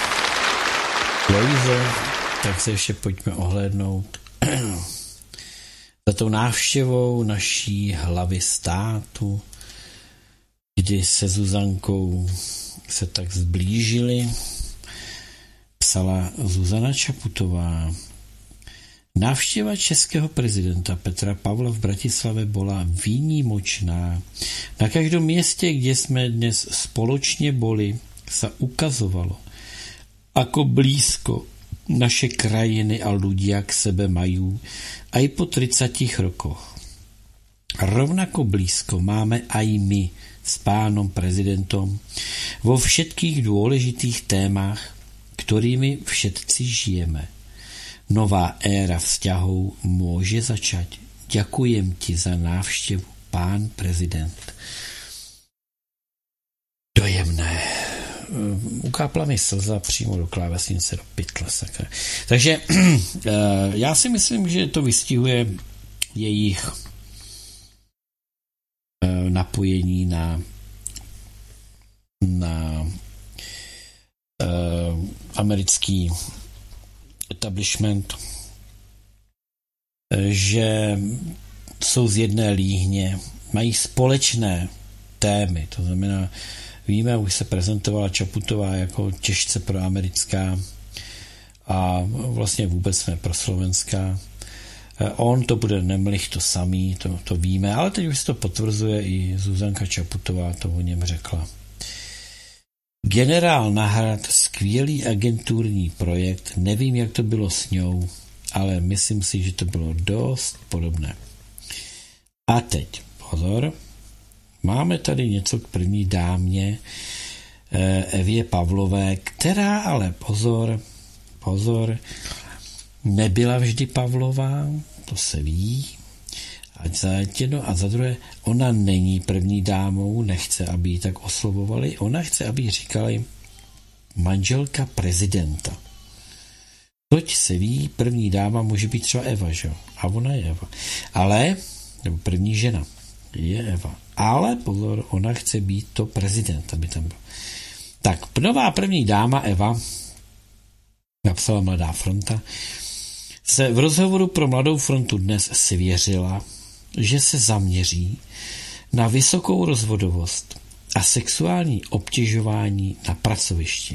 Lojzo, tak se ještě pojďme ohlédnout za tou návštěvou naší hlavy státu, kdy se Zuzankou se tak zblížili. Psala Zuzana Čaputová. Návštěva českého prezidenta Petra Pavla v Bratislave bola výnimočná. Na každom mieste, kde sme dnes spoločne boli, sa ukazovalo, ako blízko naše krajiny a ľudia k sebe majú aj po tridsiatich rokoch. Rovnako blízko máme aj my s pánom prezidentom vo všetkých dôležitých témach, ktorými všetci žijeme. Nová éra vzťahov môže začať. Ďakujem ti za návštěvu, pán prezident. Dojemné. Ukápla mi slza přímo do klávesnice, do pytle, sakra. Takže já si myslím, že to vystihuje jejich napojení na na uh, americký establishment, že jsou z jedné líhně, mají společné témy, to znamená, víme, už se prezentovala Čaputová jako těžce proamerická a vlastně vůbec ne proslovenská. On to bude Nemlich to samý, to, to víme, ale teď už se to potvrzuje, i Zuzanka Čaputová to o něm řekla. Generál Nahrad, skvělý agenturní projekt, nevím, jak to bylo s ňou, ale myslím si, že to bylo dost podobné. A teď, pozor, máme tady něco k první dámě Evě Pavlové, která ale, pozor, pozor, nebyla vždy Pavlová, to se ví, a za jedno a za druhé, ona není první dámou, nechce, aby ji tak oslovovali, ona chce, aby ji říkali manželka prezidenta. Toť se ví, první dáma může být třeba Eva, že? A ona je Eva. Ale, nebo první žena je Eva. Ale pozor, ona chce být to prezident, aby tam byl. Tak, nová první dáma Eva, napsala Mladá fronta, se v rozhovoru pro Mladou frontu dnes svěřila, že se zaměří na vysokou rozvodovost a sexuální obtěžování na pracovišti.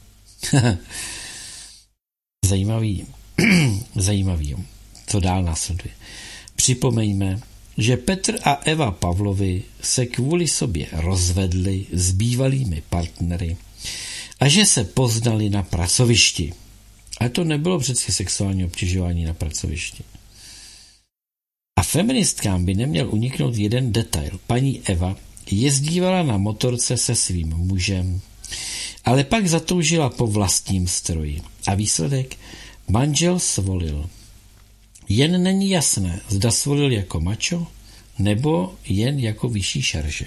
Zajímavý, zajímavý, co dál následuje. Připomeňme, že Petr a Eva Pavlovi se kvůli sobě rozvedli s bývalými partnery a že se poznali na pracovišti. Ale to nebylo přeci sexuální obtěžování na pracovišti. A feministkám by neměl uniknout jeden detail. Paní Eva jezdívala na motorce se svým mužem, ale pak zatoužila po vlastním stroji. A výsledek? Manžel svolil. Jen není jasné, zda svolil jako mačo, nebo jen jako vyšší šarže.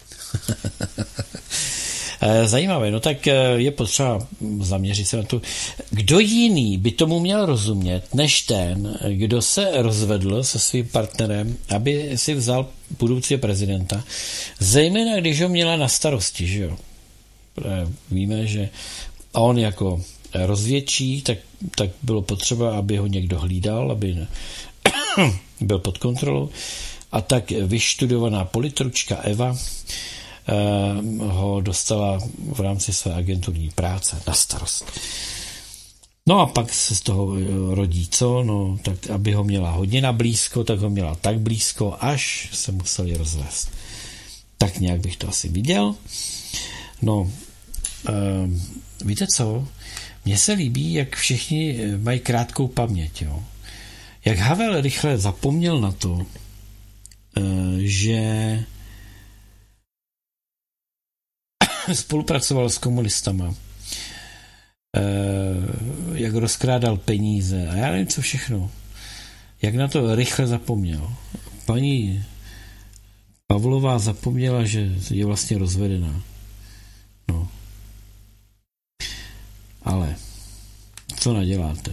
Zajímavé, no tak je potřeba zaměřit se na to. Kdo jiný by tomu měl rozumět, než ten, kdo se rozvedl se svým partnerem, aby si vzal budoucího prezidenta, zejména když ho měla na starosti, že jo. Víme, že on jako rozvědčí, tak, tak bylo potřeba, aby ho někdo hlídal, aby ne, byl pod kontrolou. A tak vyštudovaná politručka Eva ho dostala v rámci své agenturní práce na starost. No a pak se z toho rodí co? No, tak aby ho měla hodně na blízko, tak ho měla tak blízko, až se museli rozvést. Tak nějak bych to asi viděl. No, um, víte co? Mně se líbí, jak všichni mají krátkou paměť. Jo? Jak Havel rychle zapomněl na to, že spolupracoval s komunistama, jak rozkrádal peníze a já nevím, co všechno. Jak na to rychle zapomněl. Paní Pavlová zapomněla, že je vlastně rozvedená. No. Ale co naděláte?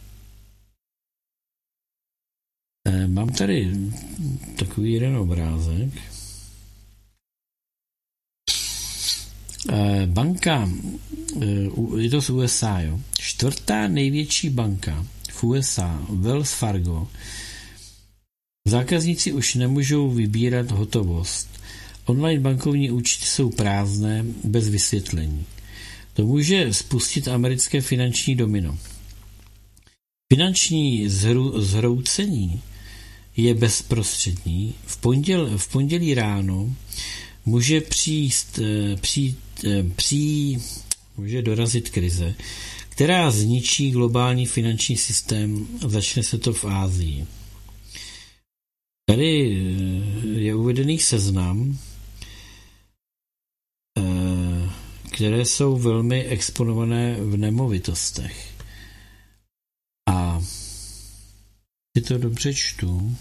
Mám tady takový jeden obrázek. Banka, je to z U S A, jo. Čtvrtá největší banka v U S A, Wells Fargo. Zákazníci už nemůžou vybírat hotovost. Online bankovní účty jsou prázdné, bez vysvětlení. To může spustit americké finanční domino. Finanční zhrou, zhroucení je bezprostřední. V, ponděl, v pondělí ráno může přijít, přijít, přijít, může dorazit krize, která zničí globální finanční systém a začne se to v Asii. Tady je uvedený seznam, které jsou velmi exponované v nemovitostech. A si to dobře čtu,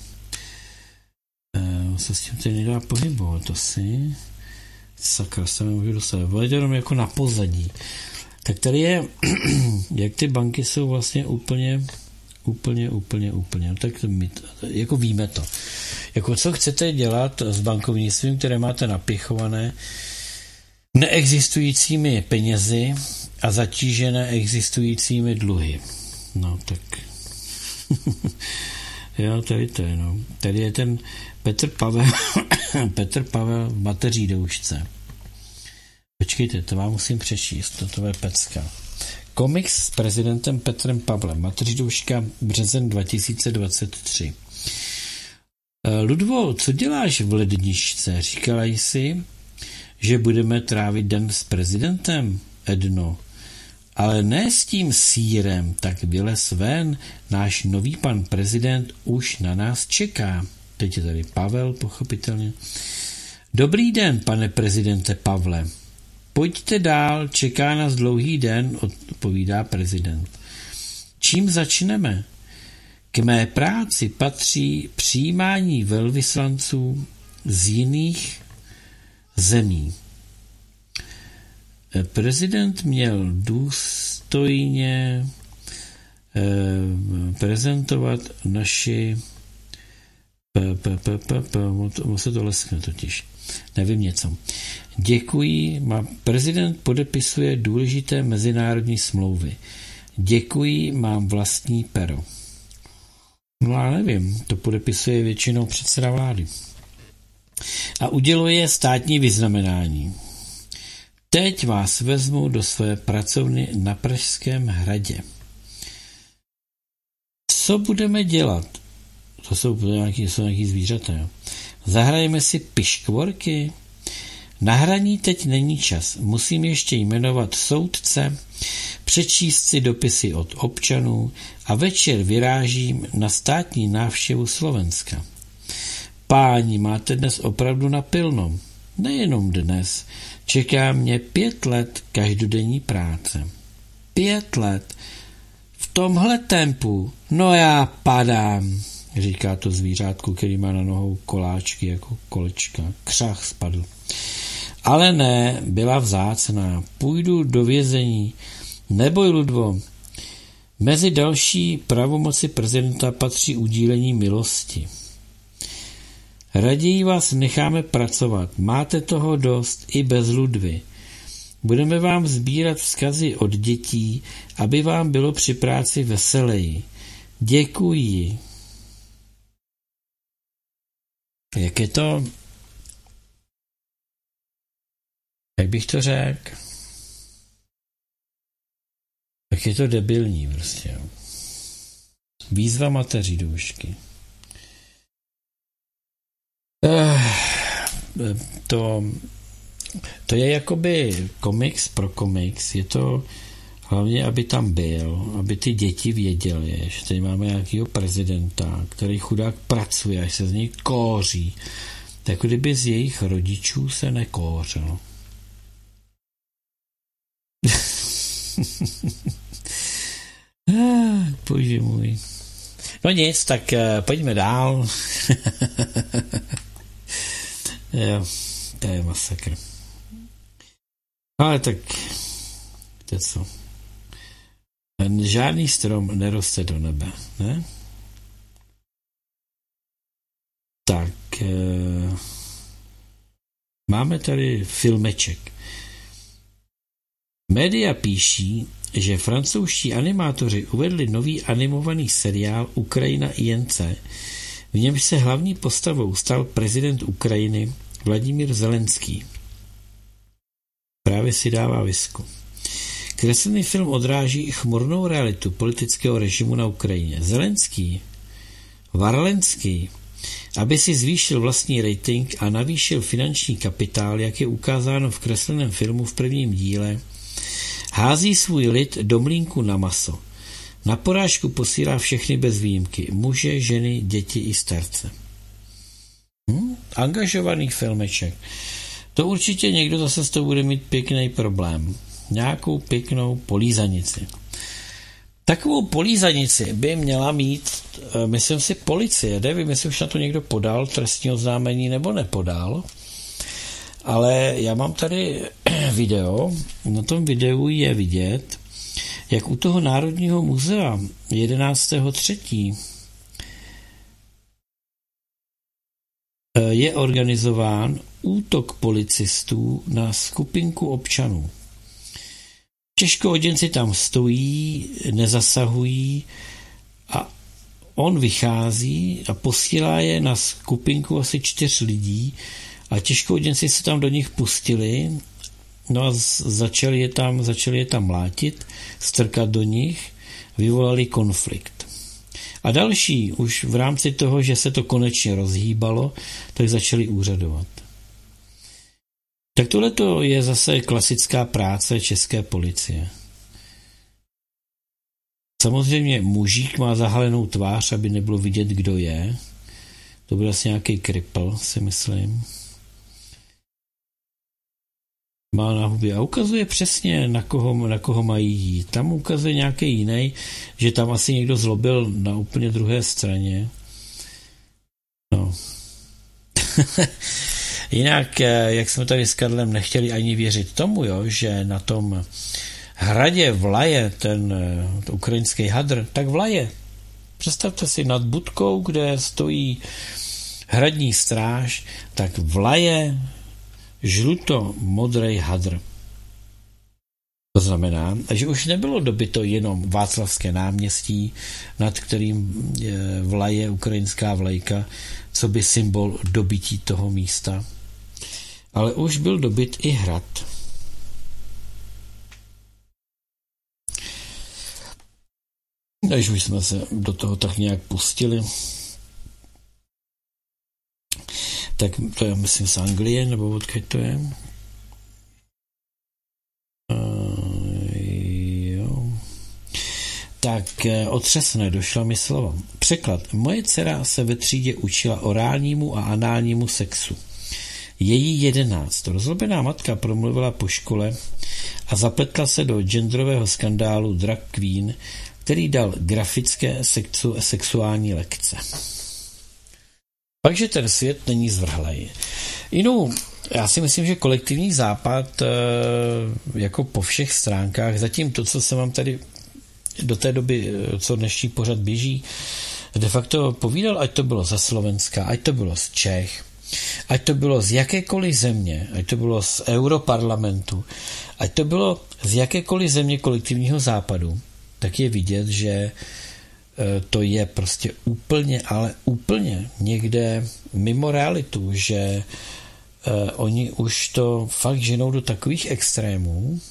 se s tím tady nedá pohybovat, to si sakra, se nemůžu dostat, ale to jenom jako na pozadí. Tak tady je, jak ty banky jsou vlastně úplně úplně, úplně, úplně, tak my, jako víme to. Jako co chcete dělat s bankovnictvím, které máte napěchované neexistujícími penězi a zatížené existujícími dluhy. No tak jo, tady to je, no. Tady je ten Petr Pavel Petr Pavel v mateří doušce. Počkejte, to vám musím přečíst, to je pecka. Komiks s prezidentem Petrem Pavlem, mateří douška, březen dva tisíce dvacet tři. Ludvo, co děláš v ledničce? Říkala jsi, že budeme trávit den s prezidentem, Edno. Ale ne s tím sýrem, tak vylez ven, náš nový pan prezident už na nás čeká. Teď je tady Pavel, pochopitelně. Dobrý den, pane prezidente Pavle. Pojďte dál, čeká nás dlouhý den, odpovídá prezident. Čím začneme? K mé práci patří přijímání velvyslanců z jiných zemí. Prezident měl důstojně eh, prezentovat naši p, p, p, p, p, se to leskne totiž. Nevím něco. Děkuji. Má, prezident podepisuje důležité mezinárodní smlouvy. Děkuji, mám vlastní pero. No já nevím, to podepisuje většinou předseda vlády. A uděluje státní vyznamenání. Teď vás vezmu do své pracovny na Pražském hradě. Co budeme dělat? To jsou nějaký, jsou nějaký zvířata. Jo? Zahrajeme si piškvorky? Na hraní teď není čas. Musím ještě jmenovat soudce, přečíst si dopisy od občanů a večer vyrážím na státní návštěvu Slovenska. Páni, máte dnes opravdu napilno. Nejenom dnes. Čeká mě pět let každodenní práce. Pět let. V tomhle tempu. No já padám, říká to zvířátko, který má na nohou koláčky jako kolečka. Křach spadl. Ale ne, byla vzácná. Půjdu do vězení. Neboj, Ludvo. Mezi další pravomoci prezidenta patří udílení milosti. Raději vás necháme pracovat. Máte toho dost i bez Ludvy. Budeme vám sbírat vzkazy od dětí, aby vám bylo při práci veseleji. Děkuji. Jak je to? Jak bych to řekl? Tak je to debilní prostě. Výzva mateří doušky. To, to je jakoby komiks pro komiks. Je to hlavně, aby tam byl, aby ty děti věděly, že tady máme nějakého prezidenta, který chudák pracuje, až se z něj kóří. Tak kdyby z jejich rodičů se nekóřilo. Bože můj. No nic, tak uh, pojďme dál. Jo, to je masakr. Ale tak, to je co? Žádný strom neroste do nebe, ne? Tak, uh, máme tady filmeček. Média píší, že francouzští animátoři uvedli nový animovaný seriál Ukrajina I N C, v němž se hlavní postavou stal prezident Ukrajiny Vladimír Zelenský. Právě si dává visku. Kreslený film odráží chmurnou realitu politického režimu na Ukrajině. Zelenský, Varlenský, aby si zvýšil vlastní rating a navýšil finanční kapitál, jak je ukázáno v kresleném filmu v prvním díle, hází svůj lid do mlýnku na maso. Na porážku posílá všechny bez výjimky. Muže, ženy, děti i starce. Hm? Angažovaný filmeček. To určitě někdo zase s tou bude mít pěkný problém. Nějakou pěknou polízanici. Takovou polízanici by měla mít, myslím si, policie. Nevím, jestli už na to někdo podal trestní oznámení nebo nepodal. Ale já mám tady video. Na tom videu je vidět, jak u toho Národního muzea jedenáctého třetího je organizován útok policistů na skupinku občanů. Těžkooděnci tam stojí, nezasahují a on vychází a posílá je na skupinku asi čtyř lidí a těžkooděnci se tam do nich pustili, no a začali je tam, začali je tam mlátit, strkat do nich, vyvolali konflikt. A další, už v rámci toho, že se to konečně rozhýbalo, tak začali úřadovat. Tak tohleto je zase klasická práce české policie. Samozřejmě mužík má zahalenou tvář, aby nebylo vidět, kdo je. To byl asi nějaký kripl, si myslím. Má na hubě a ukazuje přesně, na koho, na koho mají jít. Tam ukazuje nějaký jiný, že tam asi někdo zlobil na úplně druhé straně. No. Jinak, jak jsme tady s Karlem nechtěli ani věřit tomu, jo, že na tom hradě vlaje ten ukrajinský hadr, tak vlaje. Představte si nad budkou, kde stojí hradní stráž, tak vlaje žluto-modrý hadr. To znamená, že už nebylo dobyto jenom Václavské náměstí, nad kterým vlaje ukrajinská vlajka, co by symbol dobytí toho místa, ale už byl dobyt i hrad. Když už jsme se do toho tak nějak pustili, tak to je, myslím, z Anglie, nebo odkud to je? Uh, jo. Tak otřesné, došla mi slovo. Překlad. Moje dcera se ve třídě učila orálnímu a análnímu sexu. Její jedenáct. Rozlobená matka promluvila po škole a zapletla se do genderového skandálu Drag Queen, který dal grafické sexu, sexuální lekce. Takže ten svět není zvrhlej. Jinou, já si myslím, že kolektivní západ jako po všech stránkách, zatím to, co jsem vám tady do té doby, co dnešní pořad běží, de facto povídal, ať to bylo ze Slovenska, ať to bylo z Čech, ať to bylo z jakékoliv země, ať to bylo z Europarlamentu, ať to bylo z jakékoliv země kolektivního západu, tak je vidět, že to je prostě úplně, ale úplně někde mimo realitu, že oni už to fakt ženou do takových extrémů,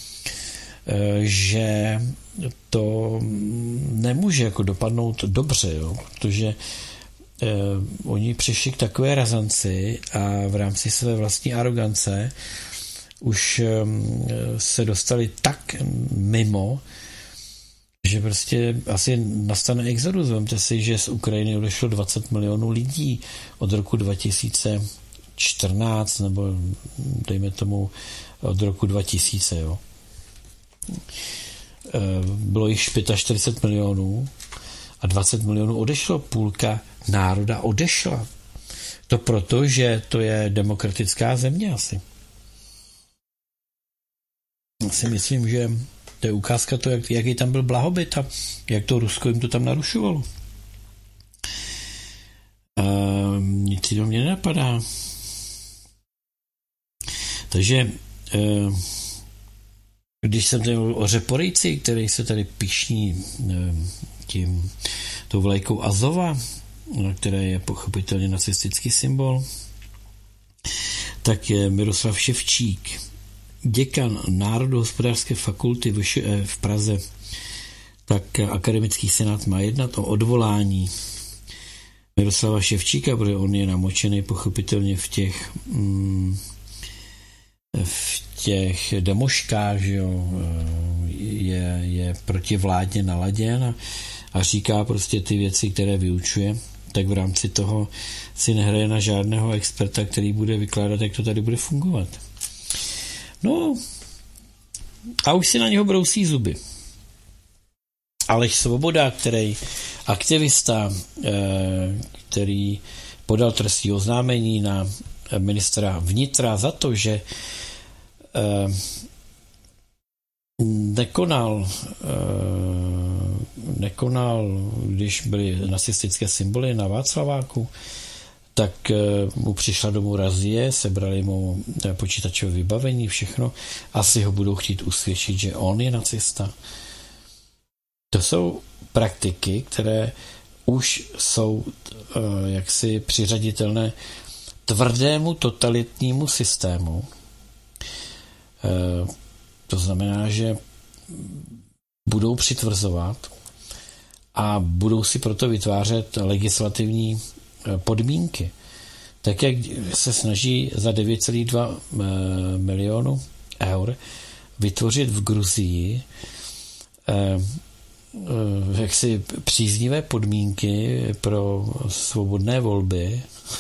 že to nemůže jako dopadnout dobře, jo? Protože eh, oni přišli k takové razanci a v rámci své vlastní arogance už eh, se dostali tak mimo, že prostě asi nastane exodus. Vemte si, že z Ukrajiny odešlo dvacet milionů lidí od roku dva tisíce čtrnáct nebo dejme tomu od roku dva tisíce, jo. Bylo již čtyřicet pět milionů a dvacet milionů odešlo, půlka národa odešla. To proto, že to je demokratická země asi. Já si myslím, že to je ukázka to, jak, jaký tam byl blahobyt a jak to Rusko jim to tam narušovalo. A nic jiného mě nenapadá. Takže když jsem tady mluvil o Řeporejci, který se tady pišní tím, tou vlajkou Azova, která je pochopitelně nacistický symbol, tak je Miroslav Ševčík, děkan Národohospodářské fakulty v Praze, tak akademický senát má jednat o odvolání Miroslava Ševčíka, protože on je namočený pochopitelně v těch mm, v těch demoškách, že jo, je, je protivládně naladěn a, a říká prostě ty věci, které vyučuje, tak v rámci toho si nehraje na žádného experta, který bude vykládat, jak to tady bude fungovat. No a už si na něho brousí zuby. Aleš Svoboda, který aktivista, který podal trestní oznámení na ministra vnitra za to, že nekonal, nekonal, když byly nacistické symboly na Václaváku, tak mu přišla domů razie, sebrali mu počítačové vybavení, všechno. Asi ho budou chtít usvědčit, že on je nacista. To jsou praktiky, které už jsou jaksi přiřaditelné tvrdému totalitnímu systému. To znamená, že budou přitvrzovat a budou si proto vytvářet legislativní podmínky. Tak, jak se snaží za devět celá dva milionu eur vytvořit v Gruzii jaksi příznivé podmínky pro svobodné volby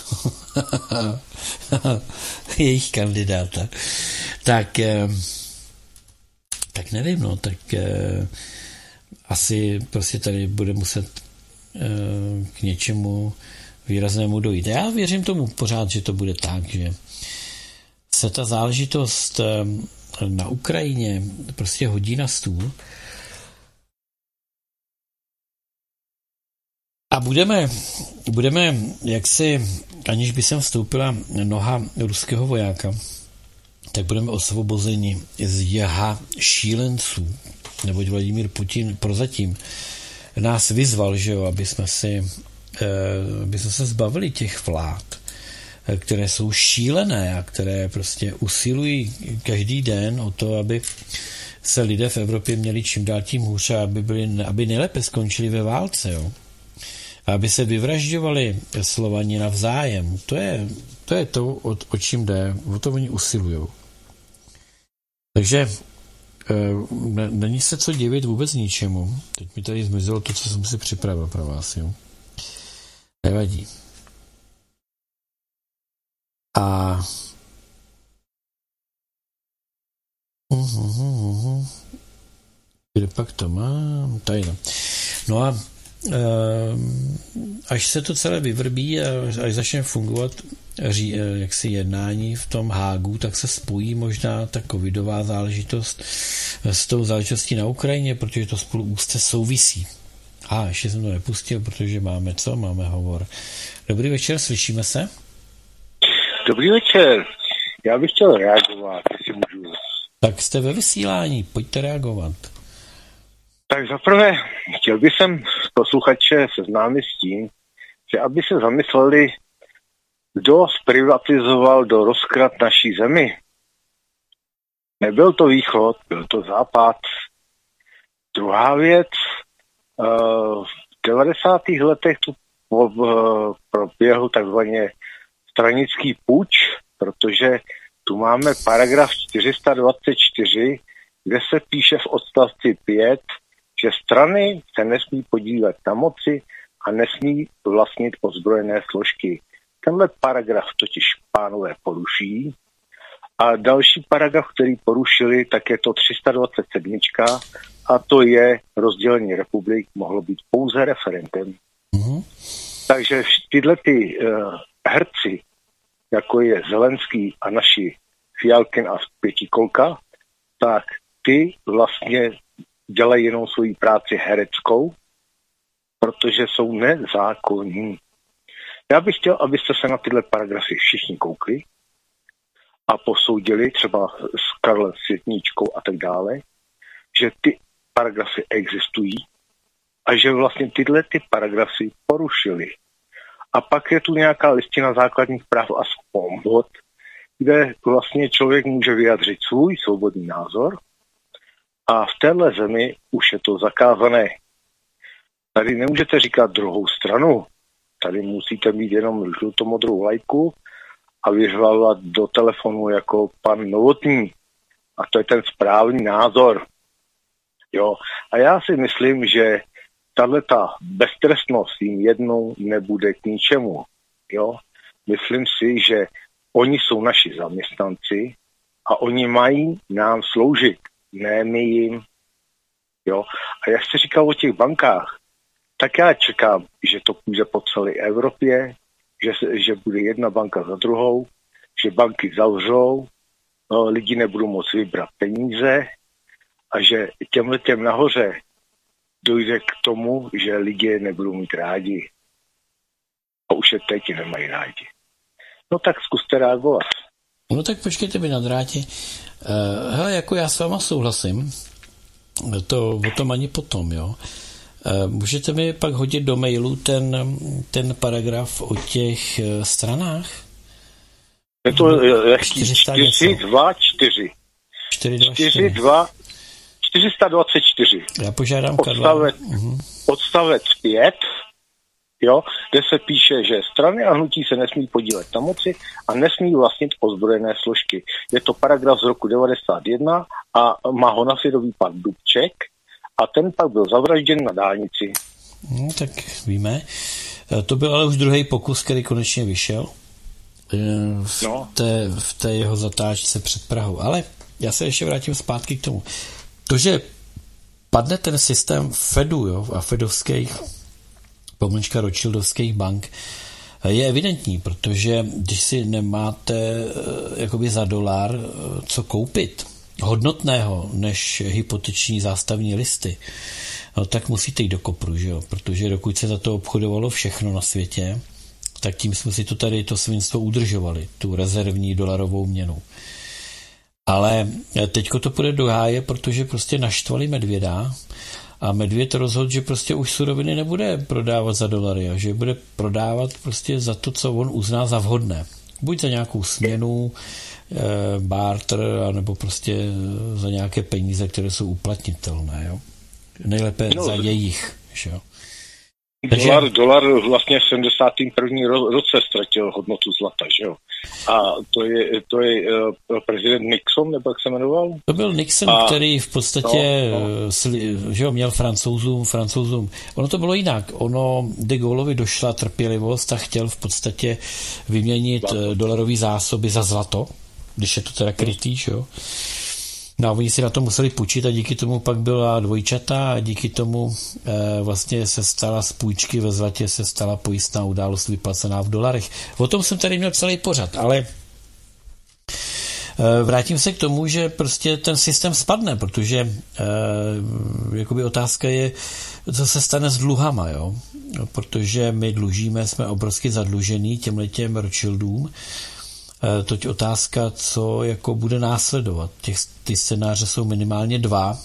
jejich kandidáta, tak tak nevím, no, tak asi prostě tady bude muset k něčemu výraznému dojít. Já věřím tomu pořád, že to bude tak, že se ta záležitost na Ukrajině prostě hodí na stůl a budeme, budeme jaksi, aniž by sem vstoupila noha ruského vojáka, tak budeme osvobozeni z jaha šílenců, neboť Vladimír Putin prozatím nás vyzval, že jo, aby jsme si aby jsme se zbavili těch vlád, které jsou šílené a které prostě usilují každý den o to, aby se lidé v Evropě měli čím dál tím hůř a aby, byli, aby nejlépe skončili ve válce, jo. A aby se vyvražďovali Slovani navzájem. To je to, je to o, o čím jde, o to oni usilujou. Takže e, není se co divit vůbec ničemu. Teď mi tady zmizelo to, co jsem si připravil pro vás, jo. Nevadí. A uhum, uhum. Kde pak to mám? Tady. No a e, až se to celé vyvrbí a až začne fungovat ří, jaksi jednání v tom Hágu, tak se spojí možná ta covidová záležitost s tou záležitostí na Ukrajině, protože to spolu úzce souvisí. A ještě jsem to nepustil, protože máme co? Máme hovor. Dobrý večer, slyšíme se? Dobrý večer. Já bych chtěl reagovat, jestli můžu. Tak jste ve vysílání, pojďte reagovat. Tak zaprvé, chtěl bych sem posluchače seznámit s tím, že aby se zamysleli, kdo zprivatizoval, kdo rozkrad naší zemi. Nebyl to východ, byl to západ. Druhá věc, v devadesátých letech tu proběhl takzvaně stranický puč, protože tu máme paragraf čtyři sta dvacet čtyři, kde se píše v odstavci pět, že strany se nesmí podílet na moci a nesmí vlastnit ozbrojené složky. Tenhle paragraf totiž pánové poruší. A další paragraf, který porušili, tak je to tři sta dvacet sedm a to je rozdělení republik mohlo být pouze referendem. Mm-hmm. Takže tyhle ty uh, herci, jako je Zelenský a naši Fialkin a Pětikolka, tak ty vlastně dělají jenom svoji práci hereckou, protože jsou nezákonní. Já bych chtěl, abyste se na tyhle paragrafy všichni koukli a posoudili třeba s Karlem Světníčkou a tak dále, že ty paragrafy existují a že vlastně tyhle ty paragrafy porušili. A pak je tu nějaká listina základních práv a svobod, kde vlastně člověk může vyjádřit svůj svobodný názor a v téhle zemi už je to zakázané. Tady nemůžete říkat druhou stranu. Tady musíte mít jenom žlutomodrou lajku a vyřvávat do telefonu jako pan Novotný. A to je ten správný názor. Jo. A já si myslím, že tato beztrestnost jim jednou nebude k ničemu. Jo. Myslím si, že oni jsou naši zaměstnanci a oni mají nám sloužit, ne my jim. Jo. A jak jste říkal o těch bankách, tak já čekám, že to půjde po celé Evropě, že, se, že bude jedna banka za druhou, že banky zavřou, no, lidi nebudou moct vybrat peníze a že těmhle těm nahoře dojde k tomu, že lidi nebudou mít rádi. A už je teď nemají rádi. No tak zkuste reagovat. No tak počkejte mi na drátě. Uh, hele, jako já s váma souhlasím, to o tom ani potom, jo. Uh, můžete mi pak hodit do mailu ten, ten paragraf o těch uh, stranách? Je to čtyři dva čtyři. čtyři dva čtyři sta dvacet čtyři. Já požádám odstavec, uh-huh. odstavec pět, jo, kde se píše, že strany a hnutí se nesmí podílet na moci a nesmí vlastnit ozbrojené složky. Je to paragraf z roku devadesát jedna a má ho na svědomí pan Dubček a ten pak byl zavražděn na dálnici. No, tak víme. To byl ale už druhý pokus, který konečně vyšel v, no. té, v té jeho zatáčce před Prahou. Ale já se ještě vrátím zpátky k tomu. To, že padne ten systém Fedu, jo, a fedovských pomlčka Rothschildovských bank, je evidentní, protože když si nemáte jakoby za dolar co koupit hodnotného než hypoteční zástavní listy, no, tak musíte jít do kopru, že jo? Protože dokud se za to obchodovalo všechno na světě, tak tím jsme si to tady to svinstvo udržovali, tu rezervní dolarovou měnu. Ale teďko to půjde do háje, protože prostě naštvali medvěda a medvěd rozhodl, že prostě už suroviny nebude prodávat za dolary a že bude prodávat prostě za to, co on uzná za vhodné. Buď za nějakou směnu, e, barter, nebo prostě za nějaké peníze, které jsou uplatnitelné. Jo? Nejlépe no, za jejich. Jo? Takže... Dolar, dolar vlastně v sedmdesátém prvním roce ztratil hodnotu zlata, že jo? A to je, to je uh, prezident Nixon, nebo jak se jmenoval? To byl Nixon, a... který v podstatě no, no. Sli, že jo, měl francouzům, francouzům. Ono to bylo jinak. Ono de Gaullovi došla trpělivost a chtěl v podstatě vyměnit zlato. Dolarový zásoby za zlato, když je to teda krytý, že jo? No a oni si na to museli půjčit a díky tomu pak byla dvojčata a díky tomu e, vlastně se stala z půjčky ve zlatě se stala pojistná událost vyplacená v dolarech. O tom jsem tady měl celý pořad, ale e, vrátím se k tomu, že prostě ten systém spadne, protože e, jakoby otázka je, co se stane s dluhama, jo? No, protože my dlužíme, jsme obrovsky zadlužený těmhletěm Rothschildům. Toť otázka, co jako bude následovat. Těch, ty scénáře jsou minimálně dva.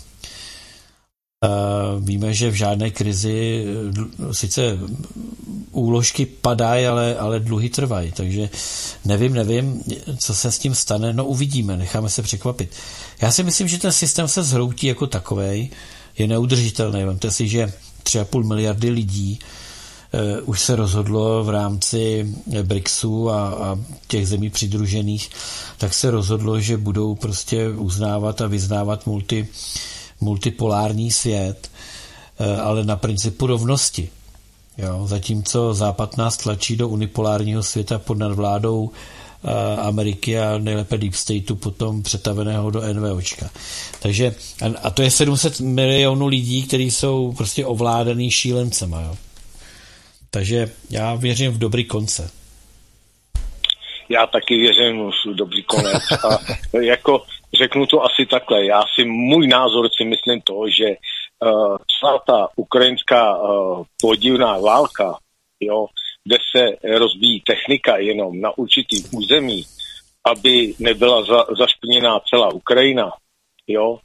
Víme, že v žádné krizi sice úložky padají, ale, ale dluhy trvají. Takže nevím, nevím, co se s tím stane. No uvidíme, necháme se překvapit. Já si myslím, že ten systém se zhroutí jako takovej. Je neudržitelný. Vemte si, že tři a půl miliardy lidí Uh, už se rozhodlo v rámci BRICSu a, a těch zemí přidružených, tak se rozhodlo, že budou prostě uznávat a vyznávat multi, multipolární svět, uh, ale na principu rovnosti. Jo? Zatímco Západ nás tlačí do unipolárního světa pod nadvládou uh, Ameriky a nejlépe Deep Stateu potom přetaveného do NVOčka. Takže, a, a to je sedm set milionů lidí, kteří jsou prostě ovládaný šílencema, jo. Takže já věřím v dobrý konce. Já taky věřím v dobrý konec. A jako řeknu to asi takhle. Já si, můj názor si myslím to, že uh, celá ta ukrajinská uh, podivná válka, jo, kde se rozbíjí technika jenom na určitých území, aby nebyla za, zašpiněná celá Ukrajina, jo,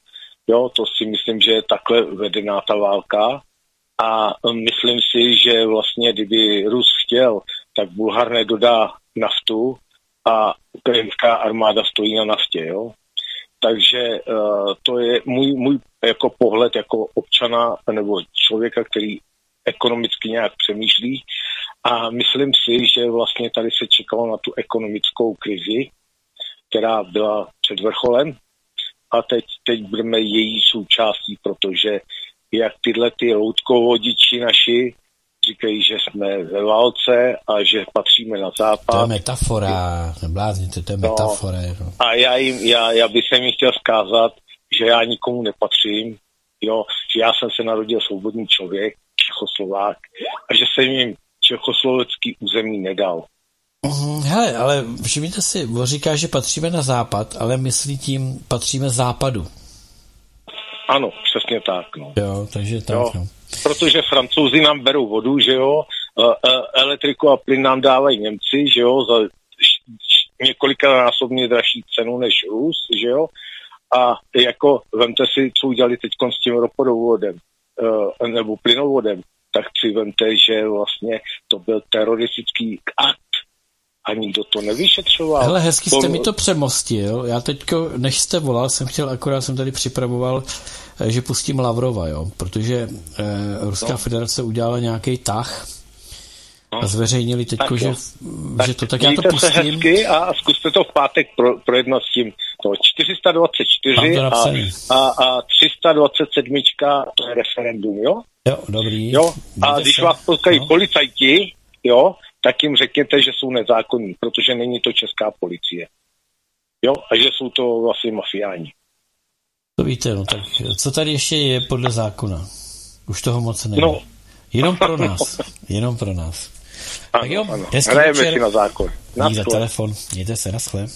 Jo, to si myslím, že je takhle vedená ta válka. A myslím si, že vlastně, kdyby Rus chtěl, tak Bulhar nedodá naftu a ukrajinská armáda stojí na naftě, jo. Takže uh, to je můj, můj jako pohled jako občana nebo člověka, který ekonomicky nějak přemýšlí. A myslím si, že vlastně tady se čekalo na tu ekonomickou krizi, která byla před vrcholem. A teď, teď budeme její součástí, protože jak tyhle ty loutkovodiči naši říkají, že jsme ve válce a že patříme na západ. To je metafora, neblázníte, to je no, metafora. No. A já, jim, já, já bych se jim chtěl zkázat, že já nikomu nepatřím, jo, že já jsem se narodil svobodný člověk, Čechoslovák, a že jsem jim čechoslovenský území nedal. Hele, ale všimněte si, on říká, že patříme na západ, ale myslí tím, patříme západu. Ano, přesně tak, no. Jo, takže tak, jo, no. Protože Francouzi nám berou vodu, že jo, elektriku a plyn nám dávají Němci, že jo, za několikanásobně dražší cenu než Rus, že jo, a jako vemte si, co udělali teď s tím ropodovodem, nebo plynovodem, tak si vemte, že vlastně to byl teroristický akt a nikdo to nevyšetřoval. Hele, hezky jste mi to přemostil. Já teďko, než jste volal, jsem chtěl, akorát jsem tady připravoval, že pustím Lavrova, jo, protože eh, Ruská no. federace udělala nějaký tah no. a zveřejnili teďko, že, že to, tak já to pustím. Se hezky a zkuste to v pátek pro, projednat s tím. To čtyři sta dvacet čtyři a, a, a tři sta dvacet sedm to je referendum, jo? Jo, dobrý. Jo, a když vás potkají no. policajti, jo, tak jim řekněte, že jsou nezákonní, protože není to česká policie. Jo, a že jsou to vlastně mafiáni. To víte, no tak co tady ještě je podle zákona? Už toho moc nevím. No. Jenom pro nás. Jenom pro nás. Ano, tak jo, ano. Hrajeme si na zákon. Díky za telefon. Mějte se, naschle.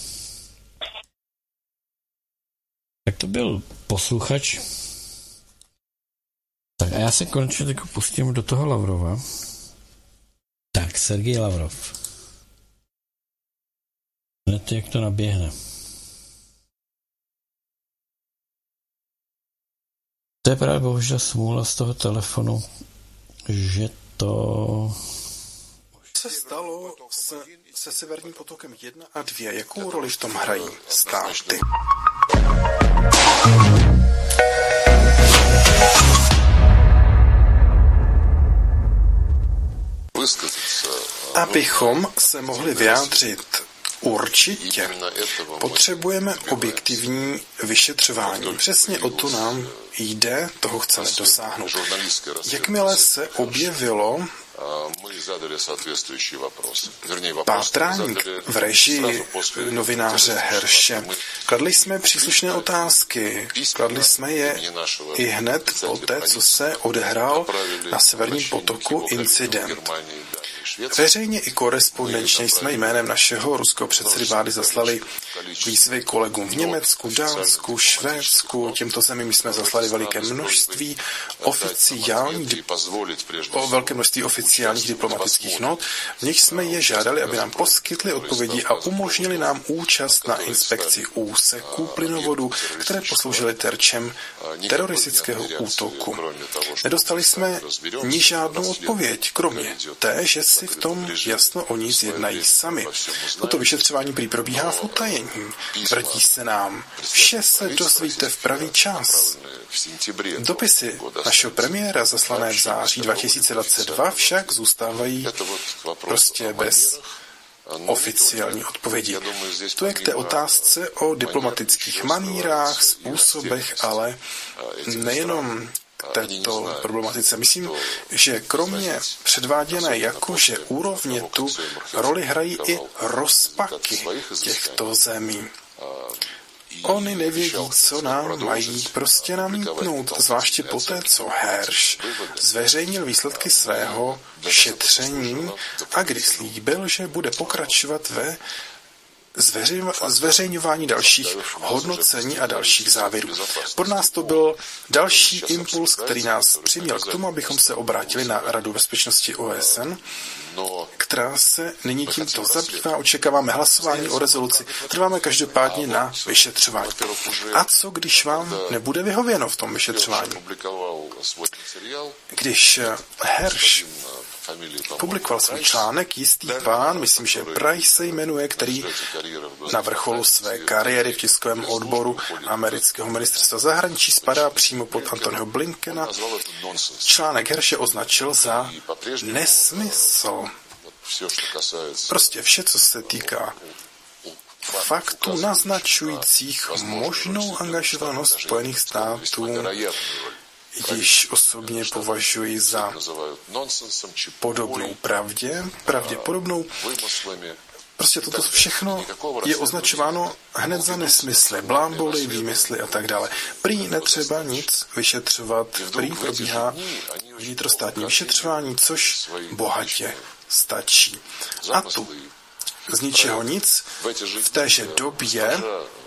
Tak to byl posluchač. Tak a já se konečně tak pustím do toho Lavrova. Tak, Sergej Lavrov. Hned jak to naběhne. To je právě bohužel smůla z toho telefonu, že to... Co se stalo se, se Severním potokem jedna a dva? Jakou roli v tom hrají státy? Abychom se mohli vyjádřit určitě, potřebujeme objektivní vyšetřování. Přesně o to nám jde, toho chceme dosáhnout. Jakmile se objevilo pátrání v režii novináře Herše, kladli jsme příslušné otázky. Kladli jsme je i hned po té, co se odehrál na Severním potoku incident. Veřejně i korespondenčně jsme jménem našeho ruského předsedy vlády zaslali výzvy kolegům v Německu, Dánsku, Švédsku. Těmto zemím jsme zaslali veliké množství oficiálních, o velké množství oficiálních diplomatických not. V nich jsme je žádali, aby nám poskytli odpovědi a umožnili nám účast na inspekci úseků plynovodu, které posloužily terčem teroristického útoku. Nedostali jsme ni žádnou odpověď, kromě té, že si v tom jasno oni zjednají sami. Toto vyšetřování prý probíhá v utajení. Tvrdí se nám, vše se dozvíte v pravý čas. Dopisy našeho premiéra zaslané v září dva tisíce dvacet dva však zůstávají prostě bez oficiální odpovědi. To je k té otázce o diplomatických manírách, způsobech, ale nejenom k této problematice. Myslím, že kromě předváděné jakože úrovně tu roli hrají i rozpaky těchto zemí. Oni nevědí, co nám mají prostě namítnout, zvláště poté, co Herš zveřejnil výsledky svého šetření a kdy slíbil, že bude pokračovat ve zveřejňování dalších hodnocení a dalších závěrů. Pro nás to byl další impuls, který nás přiměl k tomu, abychom se obrátili na Radu bezpečnosti O S N, která se nyní tímto zabývá. Očekáváme hlasování o rezoluci. Trváme každopádně na vyšetřování. A co, když vám nebude vyhověno v tom vyšetřování? Když Herš publikoval svůj článek, jistý pán, myslím, že Price se jmenuje, který na vrcholu své kariéry v tiskovém odboru amerického ministerstva zahraničí spadá přímo pod Antonyho Blinkena. Článek Herše označil za nesmysl. Prostě vše, co se týká faktů naznačujících možnou angažovanost Spojených států, již osobně považuji za podobnou pravdě, pravděpodobnou. Prostě toto všechno je označováno hned za nesmysly, bláboly, výmysly a tak dále. Prý netřeba nic vyšetřovat, prý probíhá vnitrostátní vyšetřování, což bohatě stačí. A tu z ničeho nic v téže době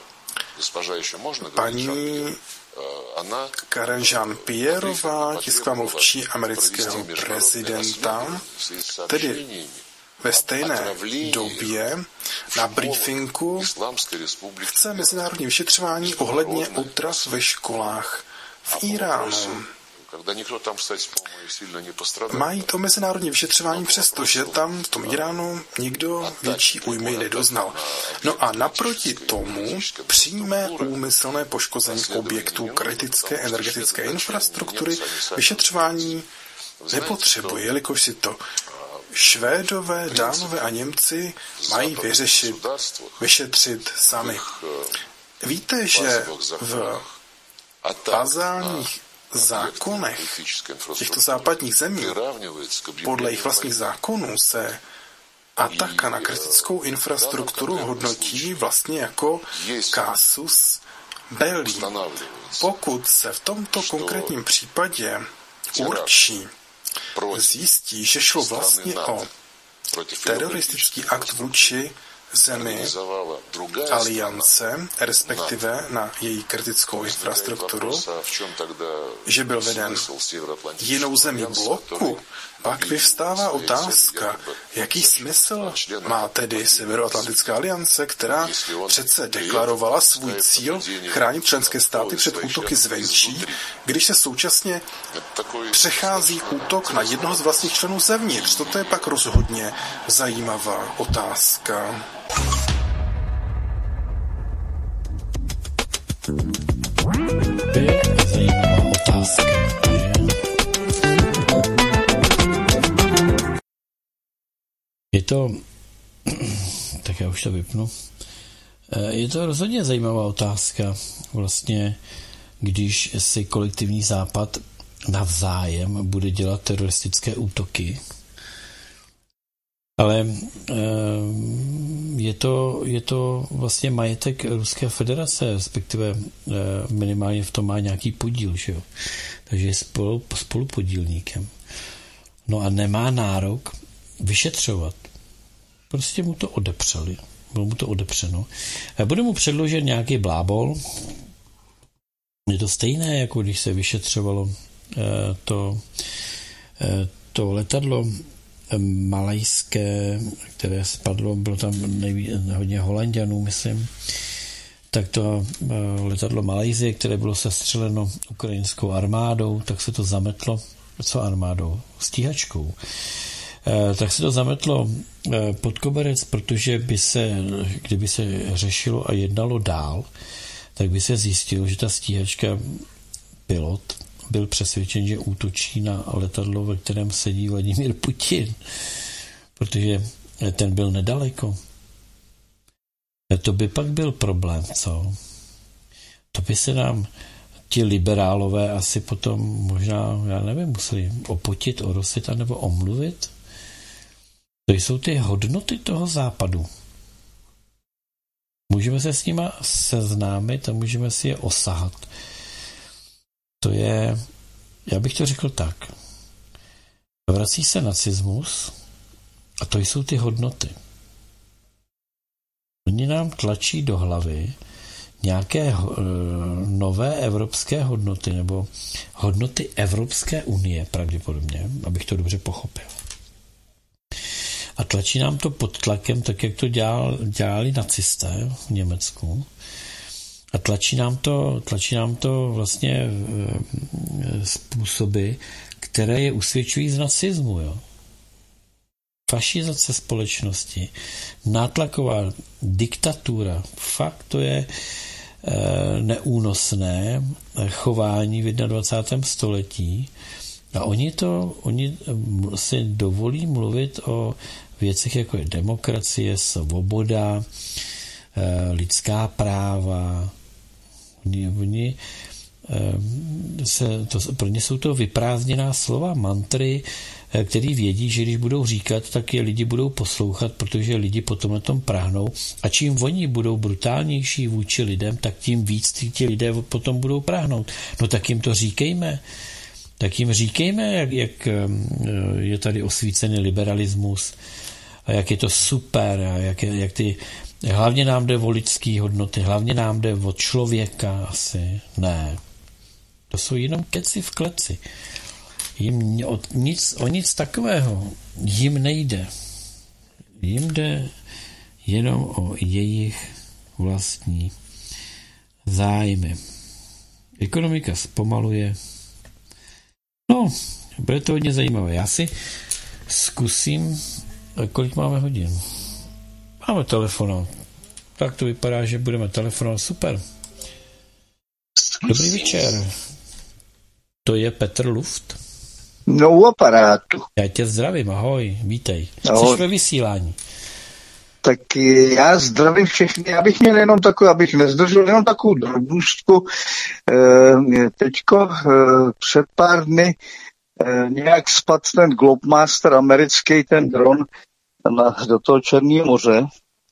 paní Karen Jean-Pierrová, tisková mluvčí amerického prezidenta, tedy ve stejné době na briefingu chce mezinárodní vyšetřování ohledně otrav ve školách v Iránu. Mají to mezinárodní vyšetřování, přestože tam v tom Iránu nikdo větší újmy nedoznal. No a naproti tomu přímé úmyslné poškození objektů kritické energetické infrastruktury vyšetřování nepotřebuje, jelikož si to Švédové, Dánové a Němci mají vyřešit, vyšetřit sami. Víte, že v bazálních zákonech těchto západních zemí podle jejich vlastních zákonů se ataka na kritickou infrastrukturu hodnotí vlastně jako casus belli. Pokud se v tomto konkrétním případě určí, zjistí, že šlo vlastně o teroristický akt vůči zemi aliance, respektive na její kritickou infrastrukturu, že byl veden jinou zemí bloku, pak vyvstává otázka, jaký smysl má tedy Severoatlantická aliance, která přece deklarovala svůj cíl chránit členské státy před útoky zvenčí, když se současně přechází útok na jednoho z vlastních členů zevnitř. Toto je pak rozhodně zajímavá otázka. To je zajímavá otázka. Je to, tak já už to vypnu, je to rozhodně zajímavá otázka, vlastně, když si kolektivní západ navzájem bude dělat teroristické útoky, ale je to, je to vlastně majetek Ruské federace, respektive minimálně v tom má nějaký podíl, že jo? Takže je spolu, spolupodílníkem. No a nemá nárok vyšetřovat. Prostě mu to odepřeli. Bylo mu to odepřeno. A bude mu předložen nějaký blábol. Je to stejné, jako když se vyšetřovalo to, to letadlo malajské, které spadlo, bylo tam nejví, hodně Holanďanů, myslím, tak to letadlo Malajzie, které bylo sestřeleno ukrajinskou armádou, tak se to zametlo, co armádou? Stíhačkou. Tak se to zametlo pod koberec, protože by se, kdyby se řešilo a jednalo dál, tak by se zjistilo, že ta stíhačka pilot byl přesvědčen, že útočí na letadlo, ve kterém sedí Vladimír Putin, protože ten byl nedaleko. To by pak byl problém, co? To by se nám ti liberálové asi potom možná, já nevím, museli opotit, orosit anebo omluvit. To jsou ty hodnoty toho západu. Můžeme se s nima seznámit a můžeme si je osahat. To je, já bych to řekl tak. Vrací se nacismus a to jsou ty hodnoty. Oni nám tlačí do hlavy nějaké uh, nové evropské hodnoty, nebo hodnoty Evropské unie pravděpodobně, abych to dobře pochopil. A tlačí nám to pod tlakem, tak jak to dělal, dělali nacisté v Německu. A tlačí nám to, tlačí nám to vlastně e, způsoby, které je usvědčují z nacismu. Jo. Fašizace společnosti, nátlaková diktatura, fakt to je e, neúnosné chování v dvacátém prvním století. A oni to, oni si dovolí mluvit o věcech, jako je demokracie, svoboda, lidská práva. Oni, oni se, to, pro ně jsou to vyprázdněná slova, mantry, který vědí, že když budou říkat, tak je lidi budou poslouchat, protože lidi potom na tom prahnou. A čím oni budou brutálnější vůči lidem, tak tím víc ti lidé potom budou prahnout. No tak jim to říkejme. Tak jim říkejme, jak, jak je tady osvícený liberalismus a jak je to super a jak, je, jak ty, hlavně nám jde o lidský hodnoty, hlavně nám jde o člověka asi. Ne. To jsou jenom keci v kleci. Jim o nic, o nic takového jim nejde. Jim jde jenom o jejich vlastní zájmy. Ekonomika zpomaluje. No, bude to hodně zajímavé. Já si zkusím, kolik máme hodin. Máme telefonovat. Tak to vypadá, že budeme telefonovat. Super. Dobrý večer. To je Petr Luft. No, u aparátu. Já tě zdravím, ahoj, vítej. Ahoj. Jsi ve vysílání. Tak já zdravím všechny. Já bych měl jenom takovou, abych nezdržel, jenom takovou drobnůstku. E, teďko e, před pár dny e, nějak spadl ten Globemaster americký, ten dron na, do toho Černého moře.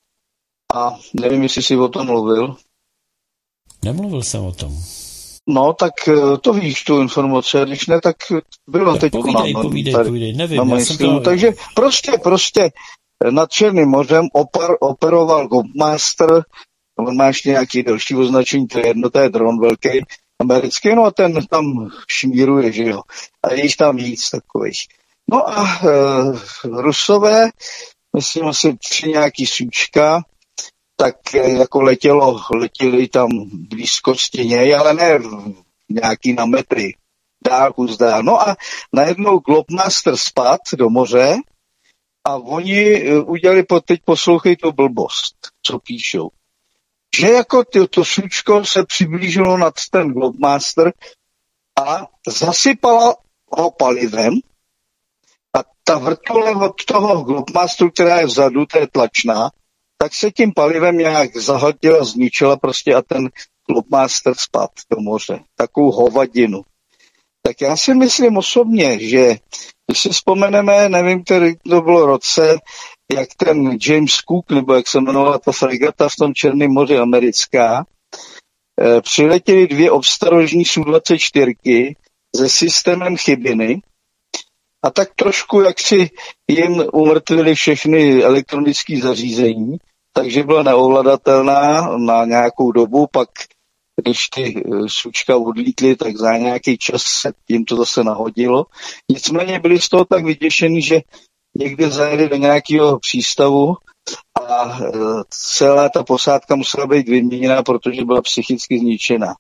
A nevím, jestli jsi o tom mluvil. Nemluvil jsem o tom. No, tak to víš, tu informaci, když ne, tak bylo tak teď povídej, na, povídej, tady, povídej, nevím. na Já jsem to... Takže prostě, prostě nad Černým mořem oper, operoval Globemaster, on má ještě nějaký další označení, to je jedno, to je dron velký, americký, no a ten tam šmíruje, že jo. A je jich tam víc takových. No a e, Rusové, myslím asi tři nějaký sůčka, tak e, jako letělo, letěli tam blízkosti něj, ale ne nějaký na metry, dálku zdá. No a najednou Globemaster spad do moře a oni udělali, teď poslouchej tu blbost, co píšou. Že jako to, to sůčko se přiblížilo nad ten Globemaster a zasypala ho palivem a ta vrtule od toho Globemasteru, která je vzadu, to je tlačná, tak se tím palivem nějak zahltila, zničila prostě a ten Globemaster spad do moře. Takovou hovadinu. Tak já si myslím osobně, že když si vzpomeneme, nevím, který to bylo roce, jak ten James Cook, nebo jak se jmenovala ta fregata v tom Černém moři americká, eh, přiletěly dvě obstarožní S U dvacet čtyři se systémem chybiny a tak trošku, jak si jim umrtvili všechny elektronické zařízení, takže byla neovladatelná na nějakou dobu, pak když ty sučka odlítly, tak za nějaký čas se jim to zase nahodilo. Nicméně byli z toho tak vyděšení, že někde zajeli do nějakého přístavu a celá ta posádka musela být vyměněna, protože byla psychicky zničena.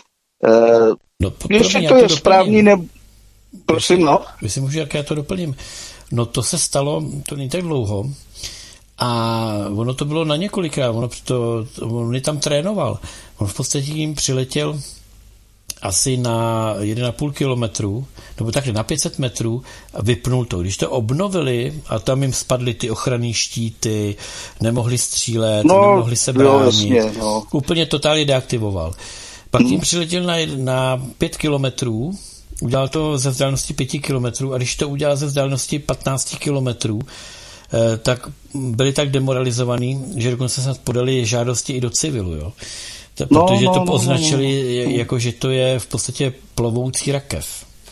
No, Ještě to je to správný, ne... Prosím, no. Jestli můžu, jak já to doplním. No to se stalo, to není tak dlouho, a ono to bylo na několikrát, ono to, on je tam trénoval. On v podstatě jim přiletěl asi na jeden a půl kilometru, nebo takhle na pět set metrů a vypnul to. Když to obnovili a tam jim spadly ty ochranné štíty, nemohli střílet, no, nemohli se bránit. Jo, jasně, no. Úplně totálně deaktivoval. Pak jim přiletěl na, na pět kilometrů, udělal to ze vzdálenosti pěti kilometrů a když to udělal ze vzdálenosti patnácti kilometrů, tak byli tak demoralizovaní, že dokonce se podali žádosti i do civilu, jo. Protože no, no, to označili no, no. jako, že to je v podstatě plovoucí rakev.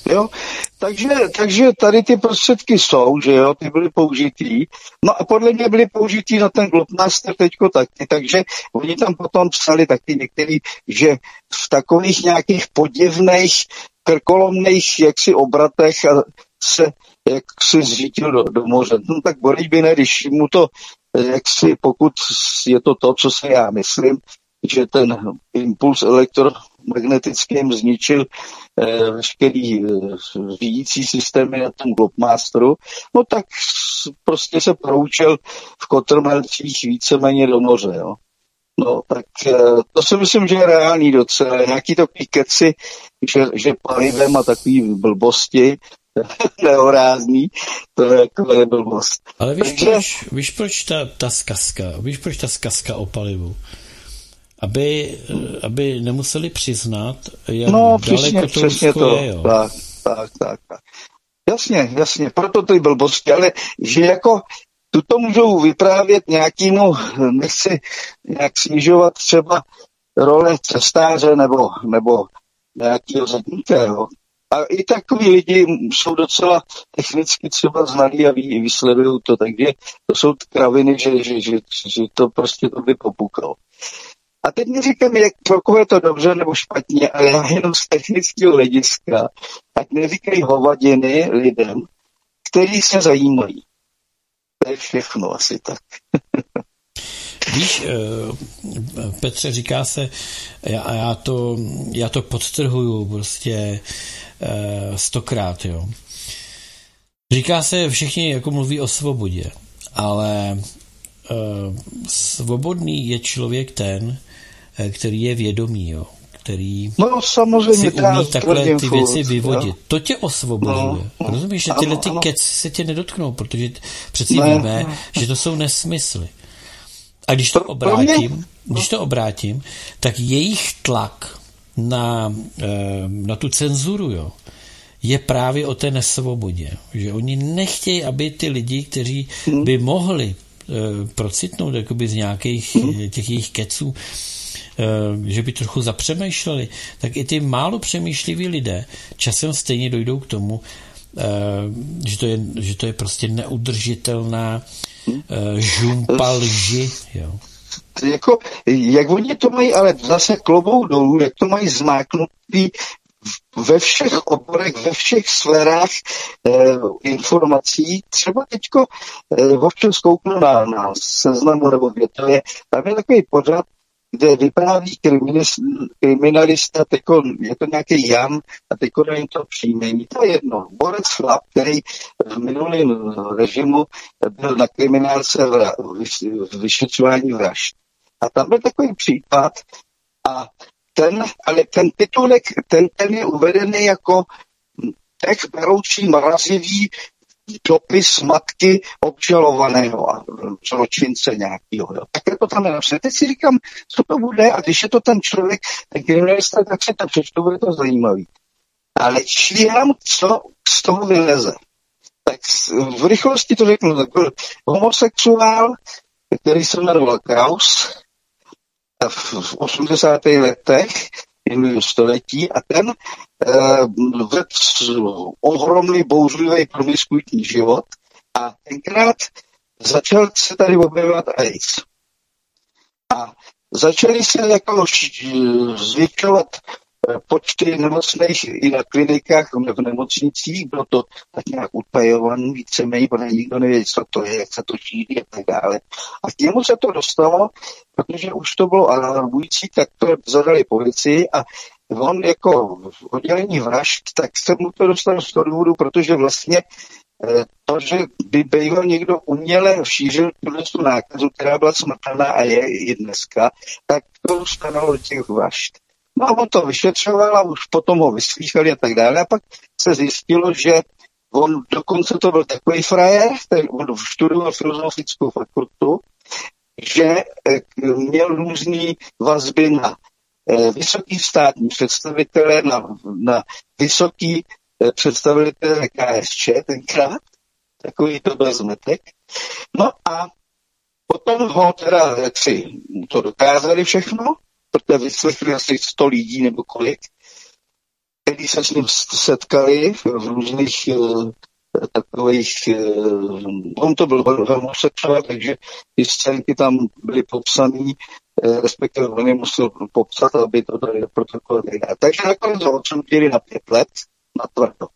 Jo? Takže, takže tady ty prostředky jsou, že jo, ty byly použitý. No a podle mě byly použitý na ten Globemaster teďko taky, takže oni tam potom psali taky některý, že v takových nějakých podivných, krkolomných jaksi obratech se jaksi zřítil do, do moře. No tak Boris by ne, když mu to jaksi, pokud je to to, co se já myslím, že ten impuls elektromagnetickým zničil eh, veškerý eh, řídící systémy na tom Globemasteru, no tak prostě se proučil v kotrmelcích víceméně do moře, jo. No tak eh, to si myslím, že je reálný docela. Nějaký takový keci, že, že palivem a takový blbosti nehorázný, to je jako blbost. Ale víš, Takže... proč, víš proč ta, ta zkazka, víš proč ta zkazka o palivu? Aby, aby nemuseli přiznat, jak no, daleko přesně, to přesně Rusko to. je, jo. Tak, tak, tak, tak. Jasně, jasně, proto ty blbosti, ale že jako tuto můžou vyprávět nějakýmu, nechci nějak snižovat třeba role cestáře nebo, nebo nějakého zadníka, jo. A i takový lidi jsou docela technicky třeba znalí a ví, vysledují to, takže to jsou kraviny, že, že, že, že to prostě to by popukalo. A teď mi říkám, jak pro koho je to dobře nebo špatně, ale já jenom z technického hlediska, ať neříkají hovadiny lidem, kteří se zajímají. To je všechno asi tak. Víš, Petře, říká se, a já to, já to podtrhuju prostě stokrát, jo. Říká se, všichni jako mluví o svobodě, ale svobodný je člověk ten, který je vědomý, jo, který no, samozřejmě, si umí takhle ty věci furt, vyvodit. Jo. To tě osvoboduje. No, no, rozumíš, že tyhle ty keci se tě nedotknou, protože přeci ne, víme, ne. že to jsou nesmysly. A když to obrátím, když to obrátím, tak jejich tlak na, na tu cenzuru, jo, je právě o té nesvobodě. Že oni nechtějí, aby ty lidi, kteří by mohli procitnout jakoby z nějakých těch jejich keců, že by trochu zapřemýšleli, tak i ty málo přemýšliví lidé časem stejně dojdou k tomu, že to je, že to je prostě neudržitelná žumpa lži. Jo. Jako, jak oni to mají, ale zase klobou dolů, jak to mají zmáknutý ve všech oborech, ve všech sférách eh, informací. Třeba teďko eh, občas zkouknu na, na Seznamu nebo kde to je, tam je takový pořad, kde vypráví kriminalista, teďko, je to nějaký Jan a teďko jim to příjmení. To je jedno. Borec chlap, který v minulém režimu byl na kriminálce v, v vyšetřování vražd. A tam byl takový případ a ten, ale ten titulek, ten, ten je uvedený jako tak beroucí mrazivý dopis matky obžalovaného a zločince nějakého. Také to tam nenapsat. Teď si říkám, co to bude, a když je to ten člověk, ten kriminalista, tak se to přečtu, bude to zajímavý. Ale číhám, co z toho vyleze. Tak v rychlosti to řeknu, tak byl homosexuál, který se jmenoval Kraus, v osmdesátých letech minulého století a ten eh, vedl ohromný bouřlivý promiskuitní život a tenkrát začal se tady objevovat AIDS. A začaly se jako zvětšovat počty nemocných i na klinikách, v nemocnicích, bylo to tak nějak utajovaný, víceméně, protože nikdo nevěděl, co to je, jak se to šíří a tak dále. A k němu se to dostalo, protože už to bylo alarmující, tak to zadali policii a on jako v oddělení vražd, tak se mu to dostalo z toho důvodu, protože vlastně to, že by býval někdo uměle šířil tu nákazu, která byla smrtelná a je i dneska, tak to stanovalo do těch vražd. No a on to vyšetřoval a už potom ho vyslýchali a tak dále. A pak se zjistilo, že on dokonce to byl takový frajer, který on študoval filozofickou fakultu, že měl různý vazby na vysoký státní představitele, na, na vysoký představitele K S Č tenkrát, takový to byl zmetek. No a potom ho teda, jak si to dokázali všechno, protože vyslechli asi sto lidí nebo kolik. Ten kteří se s ním setkali v různých uh, takových, uh, on to byl homosexuál, takže ty scénky tam byly popsané, uh, respektive on je musel popsat, aby to dali do protokolu. Takže nakonec ho odsoudili na pět let, na tvrdo.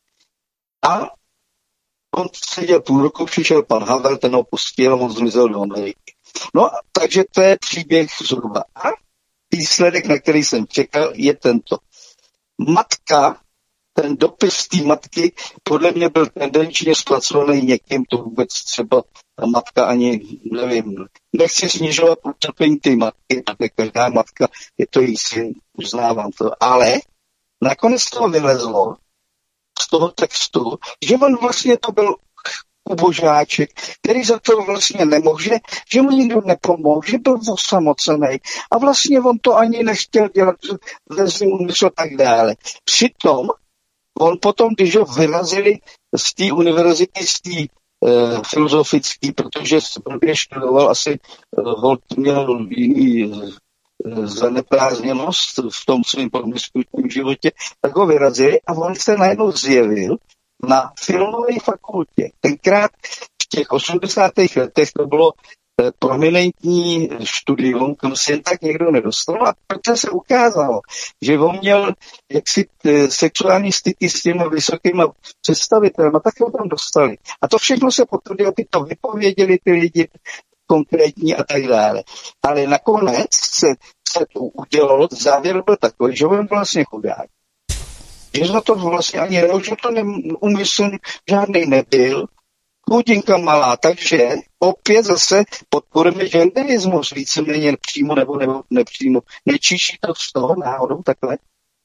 A on seděl půl roku, přišel pan Havel, ten ho pustil a on zmizel do Ameriky. No, takže to je příběh zhruba. A výsledek, na který jsem čekal, je tento. Matka, ten dopis té matky, podle mě byl tendenčně zpracovaný někým, to vůbec třeba ta matka ani, nevím, nechci snižovat utrpení té matky, protože každá matka, je to její syn, uznávám to, ale nakonec toho vylezlo z toho textu, že on vlastně to byl ubožáček, který za to vlastně nemohl, že, že mu nikdo nepomohl, že byl osamocený a vlastně on to ani nechtěl dělat, vezli mu něco tak dále. Přitom on potom, když ho vyrazili z té univerzity, z té uh, filozofické, protože blbě študoval, asi uh, Holt měl jiný uh, zaneprázdněnost v tom svém promiskuitním životě, tak ho vyrazili a on se najednou zjevil na filmové fakultě. Tenkrát v těch osmdesátých letech to bylo eh, prominentní studium, kam se jen tak někdo nedostal a proto se ukázalo, že on měl jaksi eh, sexuální styky s těma vysokýma představitelem a tak ho tam dostali. A to všechno se potvrdilo, ty to vypověděli ty lidi konkrétní a tak dále. Ale nakonec se, se to udělalo, závěr byl takový, že on vlastně chudák. Že za to vlastně ani nemohl, že to úmysl žádný nebyl, chudinka malá, takže opět zase podporujeme genderismus, víceméně přímo nebo, nebo nepřímo. Nečíší to z toho náhodou takhle?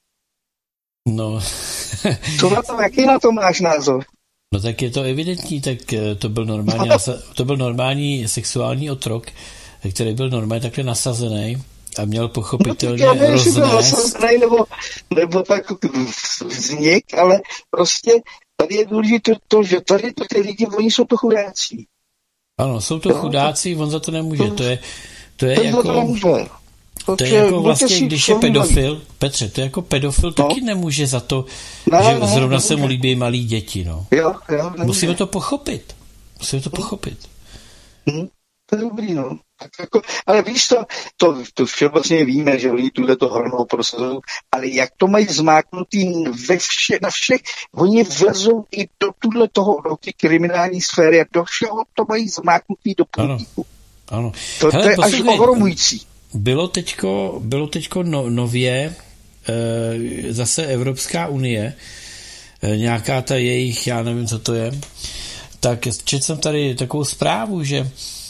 No. Co na to, jaký na to máš názor? No tak je to evidentní, tak to byl normální, to byl normální sexuální otrok, který byl normálně takhle nasazený a měl pochopitelně no, roznést. Byl nasazený nebo, nebo tak vznik, ale prostě tady je důležité to, že tady to ty lidi, oni jsou to chudáci. Ano, jsou to no, chudáci, on za to nemůže, to je, to je to jako... To nemůže. To je jako vlastně, když je pedofil, Petře, to je jako pedofil, no. Taky nemůže za to, ne, že ne, zrovna ne, se mu líbí malí děti, no. Jo, jo, musíme to pochopit. Musíme to pochopit. Hmm, to je dobrý, no. Tak jako, ale víš to, to, to všeobecně víme, že oni tuhle to hornou prosazují, ale jak to mají zmáknutý ve vše, na všech, oni vlezou i do tuhle toho, do ty kriminální sféry a do všeho to mají zmáknutý do politiku. Ano, ano. To, Hele, to je posledný, až ohromující. Bylo teďko, bylo teďko no, nově e, zase Evropská unie, e, nějaká ta jejich, já nevím, co to je, tak četl jsem tady takovou zprávu, že e,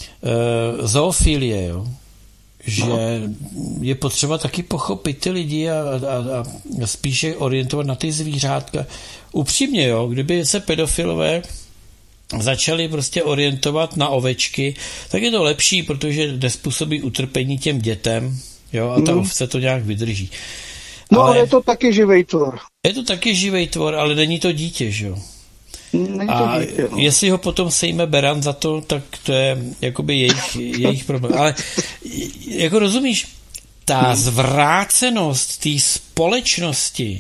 zoofilie, jo, že no. je potřeba taky pochopit ty lidi a, a, a spíše orientovat na ty zvířátka. Upřímně, jo, kdyby se pedofilové začali prostě orientovat na ovečky, tak je to lepší, protože nespůsobí utrpení těm dětem, jo, a ta mm. ovce to nějak vydrží. No, ale je to taky živej tvor. Je to taky živej tvor, ale není to dítě, že jo. Není to a dítě, no. Jestli ho potom sejme beran za to, tak to je jakoby jejich, jejich problém. Ale jako rozumíš, ta zvrácenost té společnosti,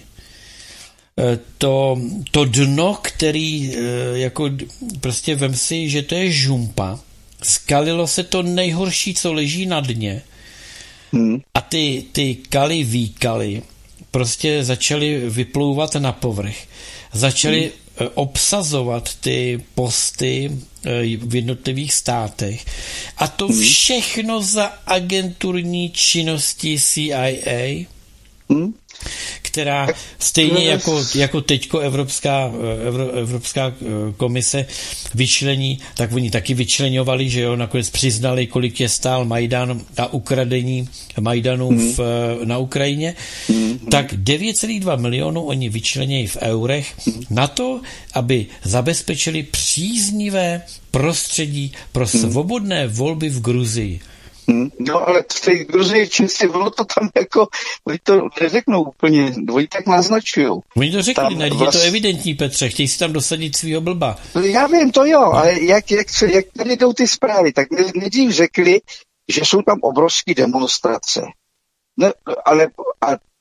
To, to dno, který jako prostě vem si, že to je žumpa, skalilo se to nejhorší, co leží na dně hmm. a ty, ty kaly výkaly prostě začaly vyplouvat na povrch, začaly hmm. obsazovat ty posty v jednotlivých státech a to hmm. všechno za agenturní činností C I A, hmm. která stejně jako, jako teďko Evropská, Evro, Evropská komise vyčlení, tak oni taky vyčleňovali, že jo, nakonec přiznali, kolik je stál Majdan a ukradení Majdanu v, na Ukrajině, tak devět celá dva milionu oni vyčlenějí v eurech na to, aby zabezpečili příznivé prostředí pro svobodné volby v Gruzii. No, ale v té Gruzii čistě bylo to tam jako, oni to neřeknou úplně, oni tak naznačujou. Oni to řekli, tam, vlast... je to evidentní, Petře, chtějí si tam dosadit svýho blba. Já vím, to jo, no. Ale jak, jak, jak tady jdou ty zprávy, tak nejdřív řekli, že jsou tam obrovské demonstrace. Ne, ale a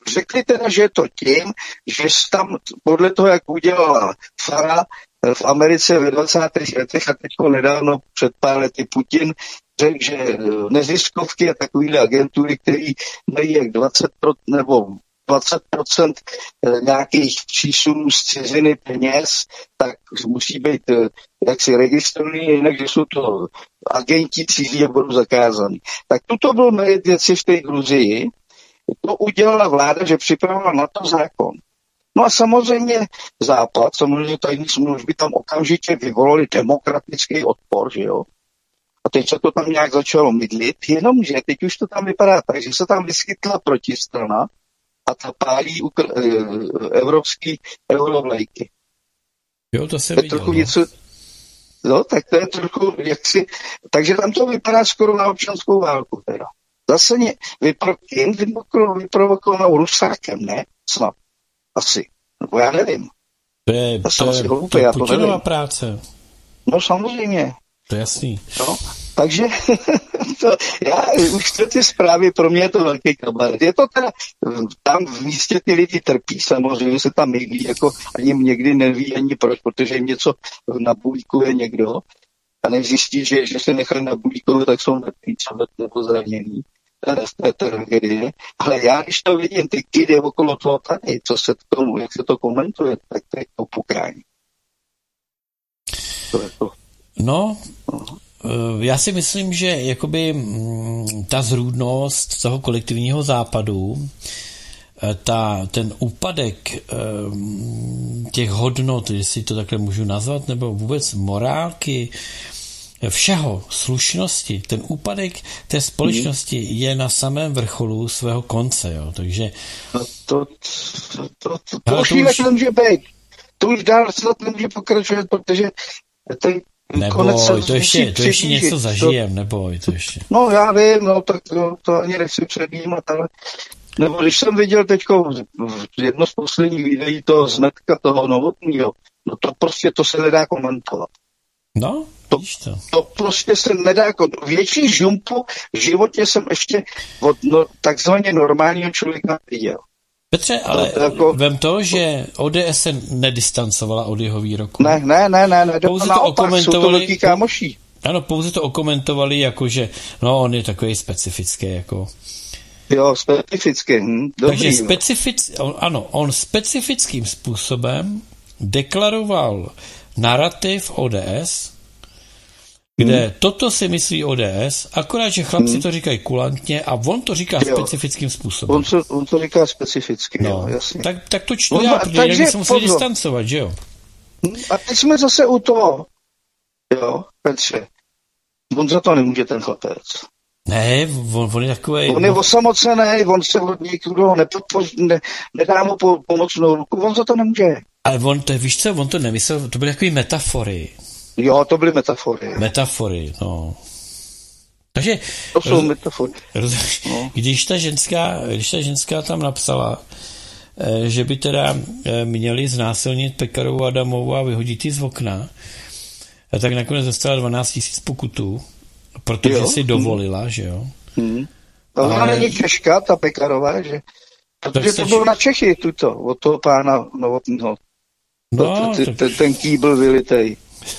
řekli teda, že je to tím, že tam podle toho, jak udělala Farah v Americe ve dvacátých letech a teďko nedávno před pár lety Putin řekl, že neziskovky a takovýhle agentury, které mají jak dvacet nebo dvacet procent nějakých přísunů z ciziny peněz, tak musí být jaksi registrovaný, jinak, že jsou to agenti cizí a budou zakázaný. Tak tuto byl věci v té Gruzii. To udělala vláda, že připravila na to zákon. No a samozřejmě Západ, samozřejmě tajní služby tam okamžitě vyvolali demokratický odpor, že jo. A teď se to tam nějak začalo mydlit, jenomže teď už to tam vypadá tak, že se tam vyskytla protistrana a ta pálí ukr- evropský eurovlejky. Jo, to se to viděl, trochu no. něco, no, tak to je trochu, jak si, takže tam to vypadá skoro na občanskou válku, teda. Zase mě vypro, vyprovokovanou Rusákem, ne? Snad. Asi. Nebo já nevím. To je, to to je, hloupý, to je já to Putinova nevím. práce. No samozřejmě. To je jasný. No, takže to, já, už to ty zprávy, pro mě je to velký kabaret. Je to teda, tam v místě ty lidi trpí, samozřejmě se tam mýlí, jako ani někdy neví ani proč, protože jim něco nabulíkuje někdo a než zjistí, že, že se nechali nabulíkovat, tak jsou mrtví třeba nebo zranění. To je tragédie. Ale já, když to vidím, ty kidy okolo toho tady, co se k tomu, jak se to komentuje, tak to je to pukání. To je to. No, já si myslím, že jakoby ta zrůdnost toho kolektivního západu, ta, ten úpadek těch hodnot, jestli to takhle můžu nazvat, nebo vůbec morálky, všeho, slušnosti, ten úpadek té společnosti je na samém vrcholu svého konce, jo, takže... No to, to, to, to, to už jinak nemůže být. To už dál snad nemůže pokračovat, protože ten neboj, to ještě, to ještě něco zažijem, neboj, to ještě. No já vím, no tak no, to ani nechci předjímat, ale nebo když jsem viděl teďko jedno z posledních videí toho Zmetka, toho Novotného, no to prostě to se nedá komentovat. No, to, to. to prostě se nedá jako větší žumpu v životě jsem ještě od no, takzvaně normálního člověka viděl. Petře, ale to, jako... vem to, že O D S se nedistancovala od jeho výroku. Ne, ne, ne, ne, ne pouze to okomentovali, to kámoší. Ano, pouze to okomentovali jako, že no, on je takový specifický, jako. Jo, specifický. Hm, dobrý, takže specific, on, ano, on specifickým způsobem deklaroval narrativ O D S, kde hmm. toto si myslí O D S, akorát, že chlapci hmm. to říkají kulantně a on to říká jo. specifickým způsobem. On, to, on to říká specificky, no. jo, jasně. Tak, tak to čtu no, já, protože takže se museli distancovat, že jo? A teď jsme zase u toho, jo, Petře, on za to nemůže ten chlapec. Ne, on, on je takový... On je osamocený, on se od někoho nepodpoří, ne, nedá mu po, pomocnou ruku, on za to nemůže. Ale on to, víš co, on to nemyslel, to byly takové metafory. Jo, to byly metafory. Metafory, no. Takže... To jsou roz, metafory. Roz, no. Když ta ženská, když ta ženská tam napsala, že by teda měli znásilnit Pekarovou Adamovou a vyhodit ji z okna, tak nakonec dostala dvanáct tisíc pokutů, protože jo? si dovolila, hmm. že jo. Hmm. Ale ona není Češka, ta Pekarová, že? Protože to bylo na Čechy, tuto, od toho pána Novotného. No, ten, ten, ten kýbl vylitej.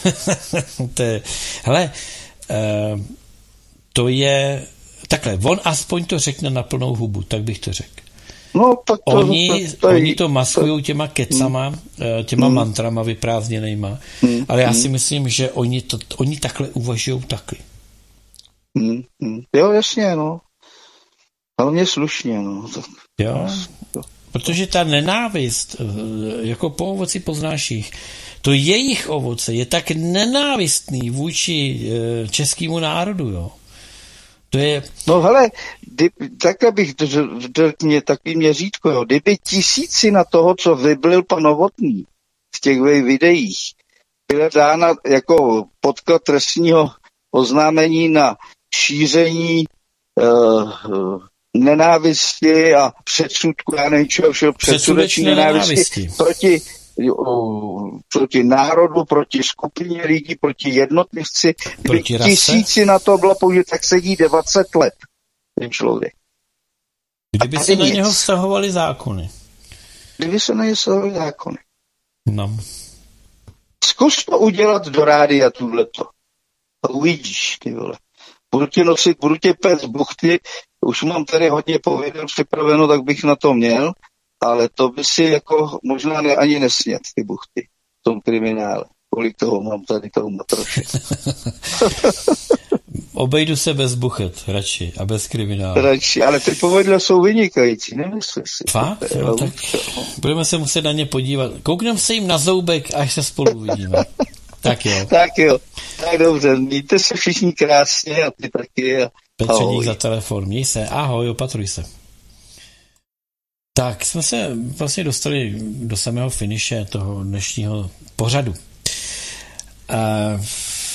to je, hele, uh, to je takhle, on aspoň to řekne na plnou hubu, tak bych to řekl. No, tak to, oni, to, to, oni to maskují těma kecama, hmm. těma hmm. mantrama vyprázdněnejma, hmm. ale já hmm. si myslím, že oni, to, oni takhle uvažují taky. Hmm. Hmm. Jo, jasně, no. Hlavně slušně, no. Jo, protože ta nenávist, jako po ovoci poznáš jich, to jejich ovoce je tak nenávistný vůči českému národu, jo. To je... No hele, takhle bych řekl mě takový měřítko, jo. Kdyby tisíci na toho, co vyblil pan Novotný v těch videích, byla dána jako podklad trestního oznámení na šíření uh, nenávisti a předsudku, já nevím, čeho všeho, předsudeční nenávisti, nenávisti proti, o, proti národu, proti skupině lidí, proti jednotlivci. Proti tisíci na to bylo použít, tak sedí dvacet let ten člověk. Kdyby se na něho vztahovaly zákony. Kdyby se na něho vztahovaly zákony. No. Zkus to udělat do rádia tuhleto. A uvidíš, ty vole. Budu tě nosit, budu tě pét z buchty, už mám tady hodně pověděl připraveno, tak bych na to měl, ale to by si jako možná ne, ani nesnět, ty buchty v tom kriminále. Kolik toho mám tady toho matroše. Obejdu se bez buchet, radši, a bez kriminálu. Radši, ale ty povedla jsou vynikající, nemyslíš si. Fakt? No, tak budeme se muset na ně podívat. Koukneme se jim na zoubek, až se spolu uvidíme. Tak jo. Tak jo, tak dobře, mějte se všichni krásně a ty taky. A Petře, dík za telefon, měj se, ahoj, opatruj se. Tak jsme se vlastně dostali do samého finiše toho dnešního pořadu. Uh,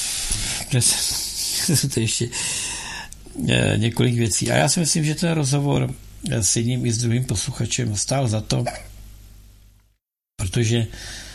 to ještě několik věcí. A já si myslím, že ten rozhovor s jedním i s druhým posluchačem stál za to, protože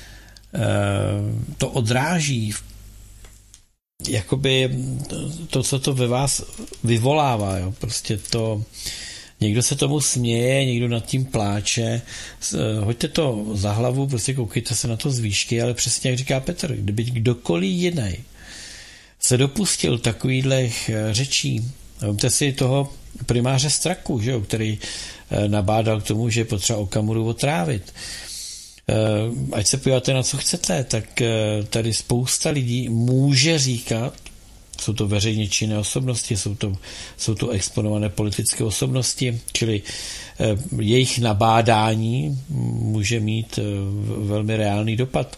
to odráží jakoby to, co to ve vás vyvolává. Jo. Prostě to někdo se tomu směje, někdo nad tím pláče. Hoďte to za hlavu, prostě koukejte se na to z výšky, ale přesně jak říká Petr, kdyby kdokoliv jiný se dopustil takových řečí, vemte si toho primáře Straku, že jo, který nabádal k tomu, že je potřeba Okamuru otrávit. Ať se podíváte na co chcete, tak tady spousta lidí může říkat, jsou to veřejně činné osobnosti, jsou to, jsou to exponované politické osobnosti, čili jejich nabádání může mít velmi reálný dopad.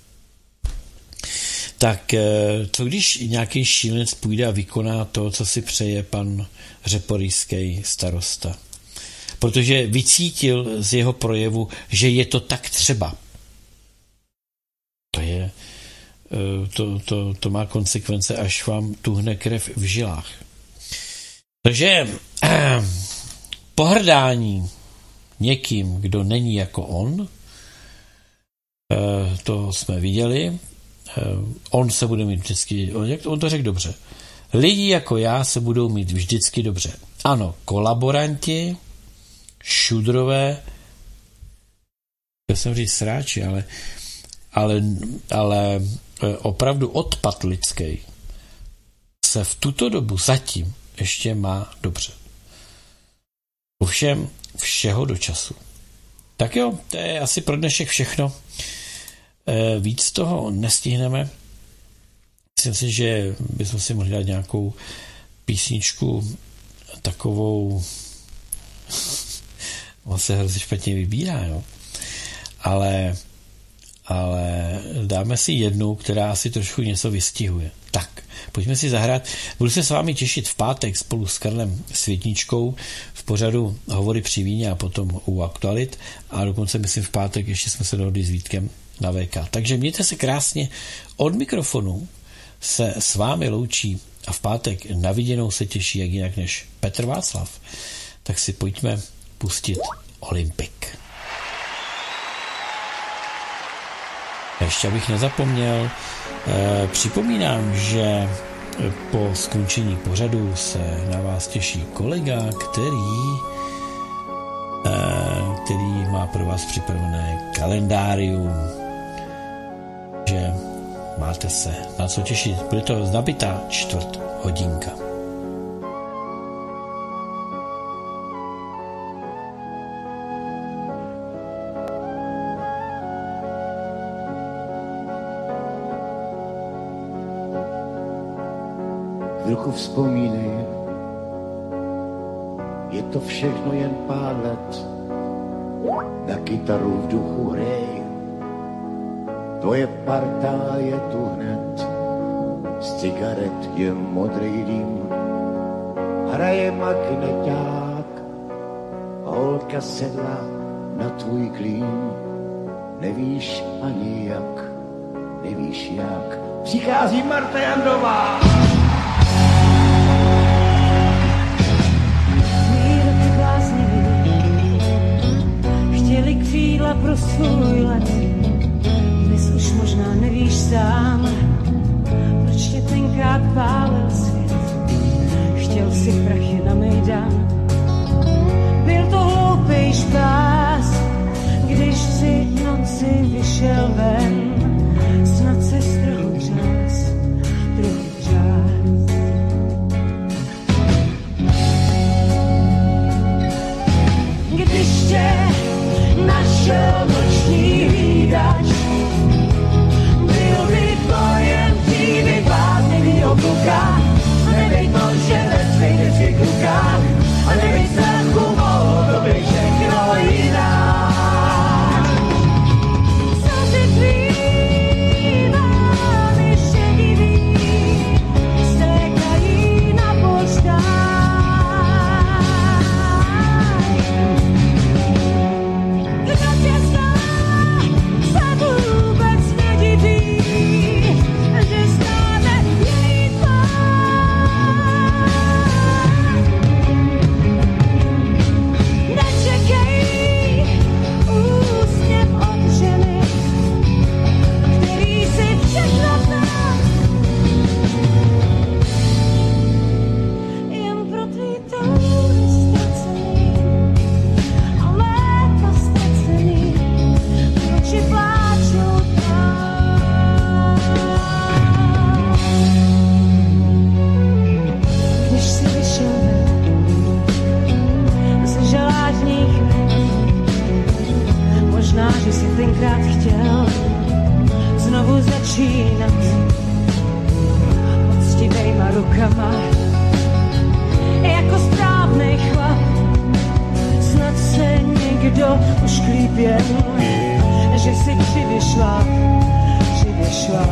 Tak co když nějaký šílenec půjde a vykoná to, co si přeje pan řeporyjský starosta? Protože vycítil z jeho projevu, že je to tak třeba. To je, to, to, to má konsekvence, až vám tuhne krev v žilách. Takže pohrdání někým, kdo není jako on, to jsme viděli, on se bude mít vždycky, on to řekl dobře, lidi jako já se budou mít vždycky dobře. Ano, kolaboranti, šudrové, já jsem říct sráči, ale, ale, ale opravdu odpad lidský se v tuto dobu zatím ještě má dobře. Ovšem všeho do času. Tak jo, to je asi pro dnešek všechno. Víc toho nestihneme. Myslím si, že bychom si mohli dát nějakou písničku takovou, on se hrozně špatně vybírá, jo. Ale, ale dáme si jednu, která asi trošku něco vystihuje. Tak, pojďme si zahrát. Budu se s vámi těšit v pátek spolu s Karlem Světničkou v pořadu Hovory při víně a potom u aktualit a dokonce myslím v pátek ještě jsme se dohodli s Vítkem na V K. Takže mějte se krásně. Od mikrofonu se s vámi loučí a v pátek na viděnou se těší jak jinak než Petr Václav. Tak si pojďme pustit Olympik. Ještě abych nezapomněl, eh, připomínám, že po skončení pořadu se na vás těší kolega, který, eh, který má pro vás připravené kalendárium, že máte se na co těšit. Bude to nabitá čtvrt hodinka. V duchu vzpomínej, je to všechno jen pár let, na kytaru v duchu hrej, tvoje parta je tu hned, z cigaret je modrý dým, hraje magneťák, holka sedla na tvůj klín, nevíš ani jak, nevíš jak, přichází Marta Jandová. Chtěli křídla pro svůj let, dnes už možná nevíš sám, proč tě tenkrát pálil svět. Chtěl si prachy na Mejdan, byl to někdo už klípě, že si přivyšla, přivyšla.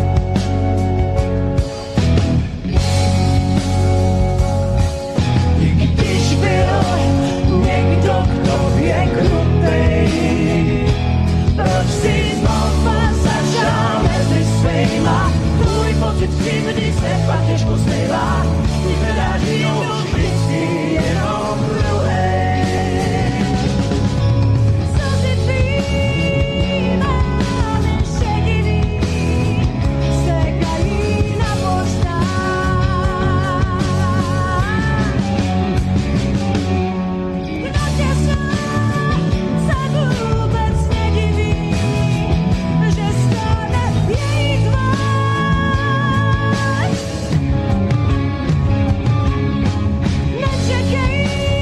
Když byl někdo k tobě krutej, proč si znova začal mezi svejma? Tvůj pocit křivdy se pak těžko stejlá, vypadá živou vždycky jenom druhej. Slzy tvýma nešediný stekají na poštách. Kdo tě zná, se vůbec nediví, že stane její tvář. Nečekej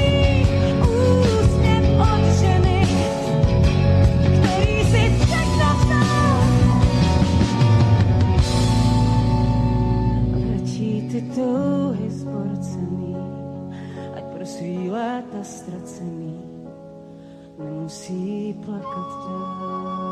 úsměv od ženy, který si všechno vzdal. Vrátí ty touhy zborcený, ať pro svý léta ztracený nemusí plakat dál.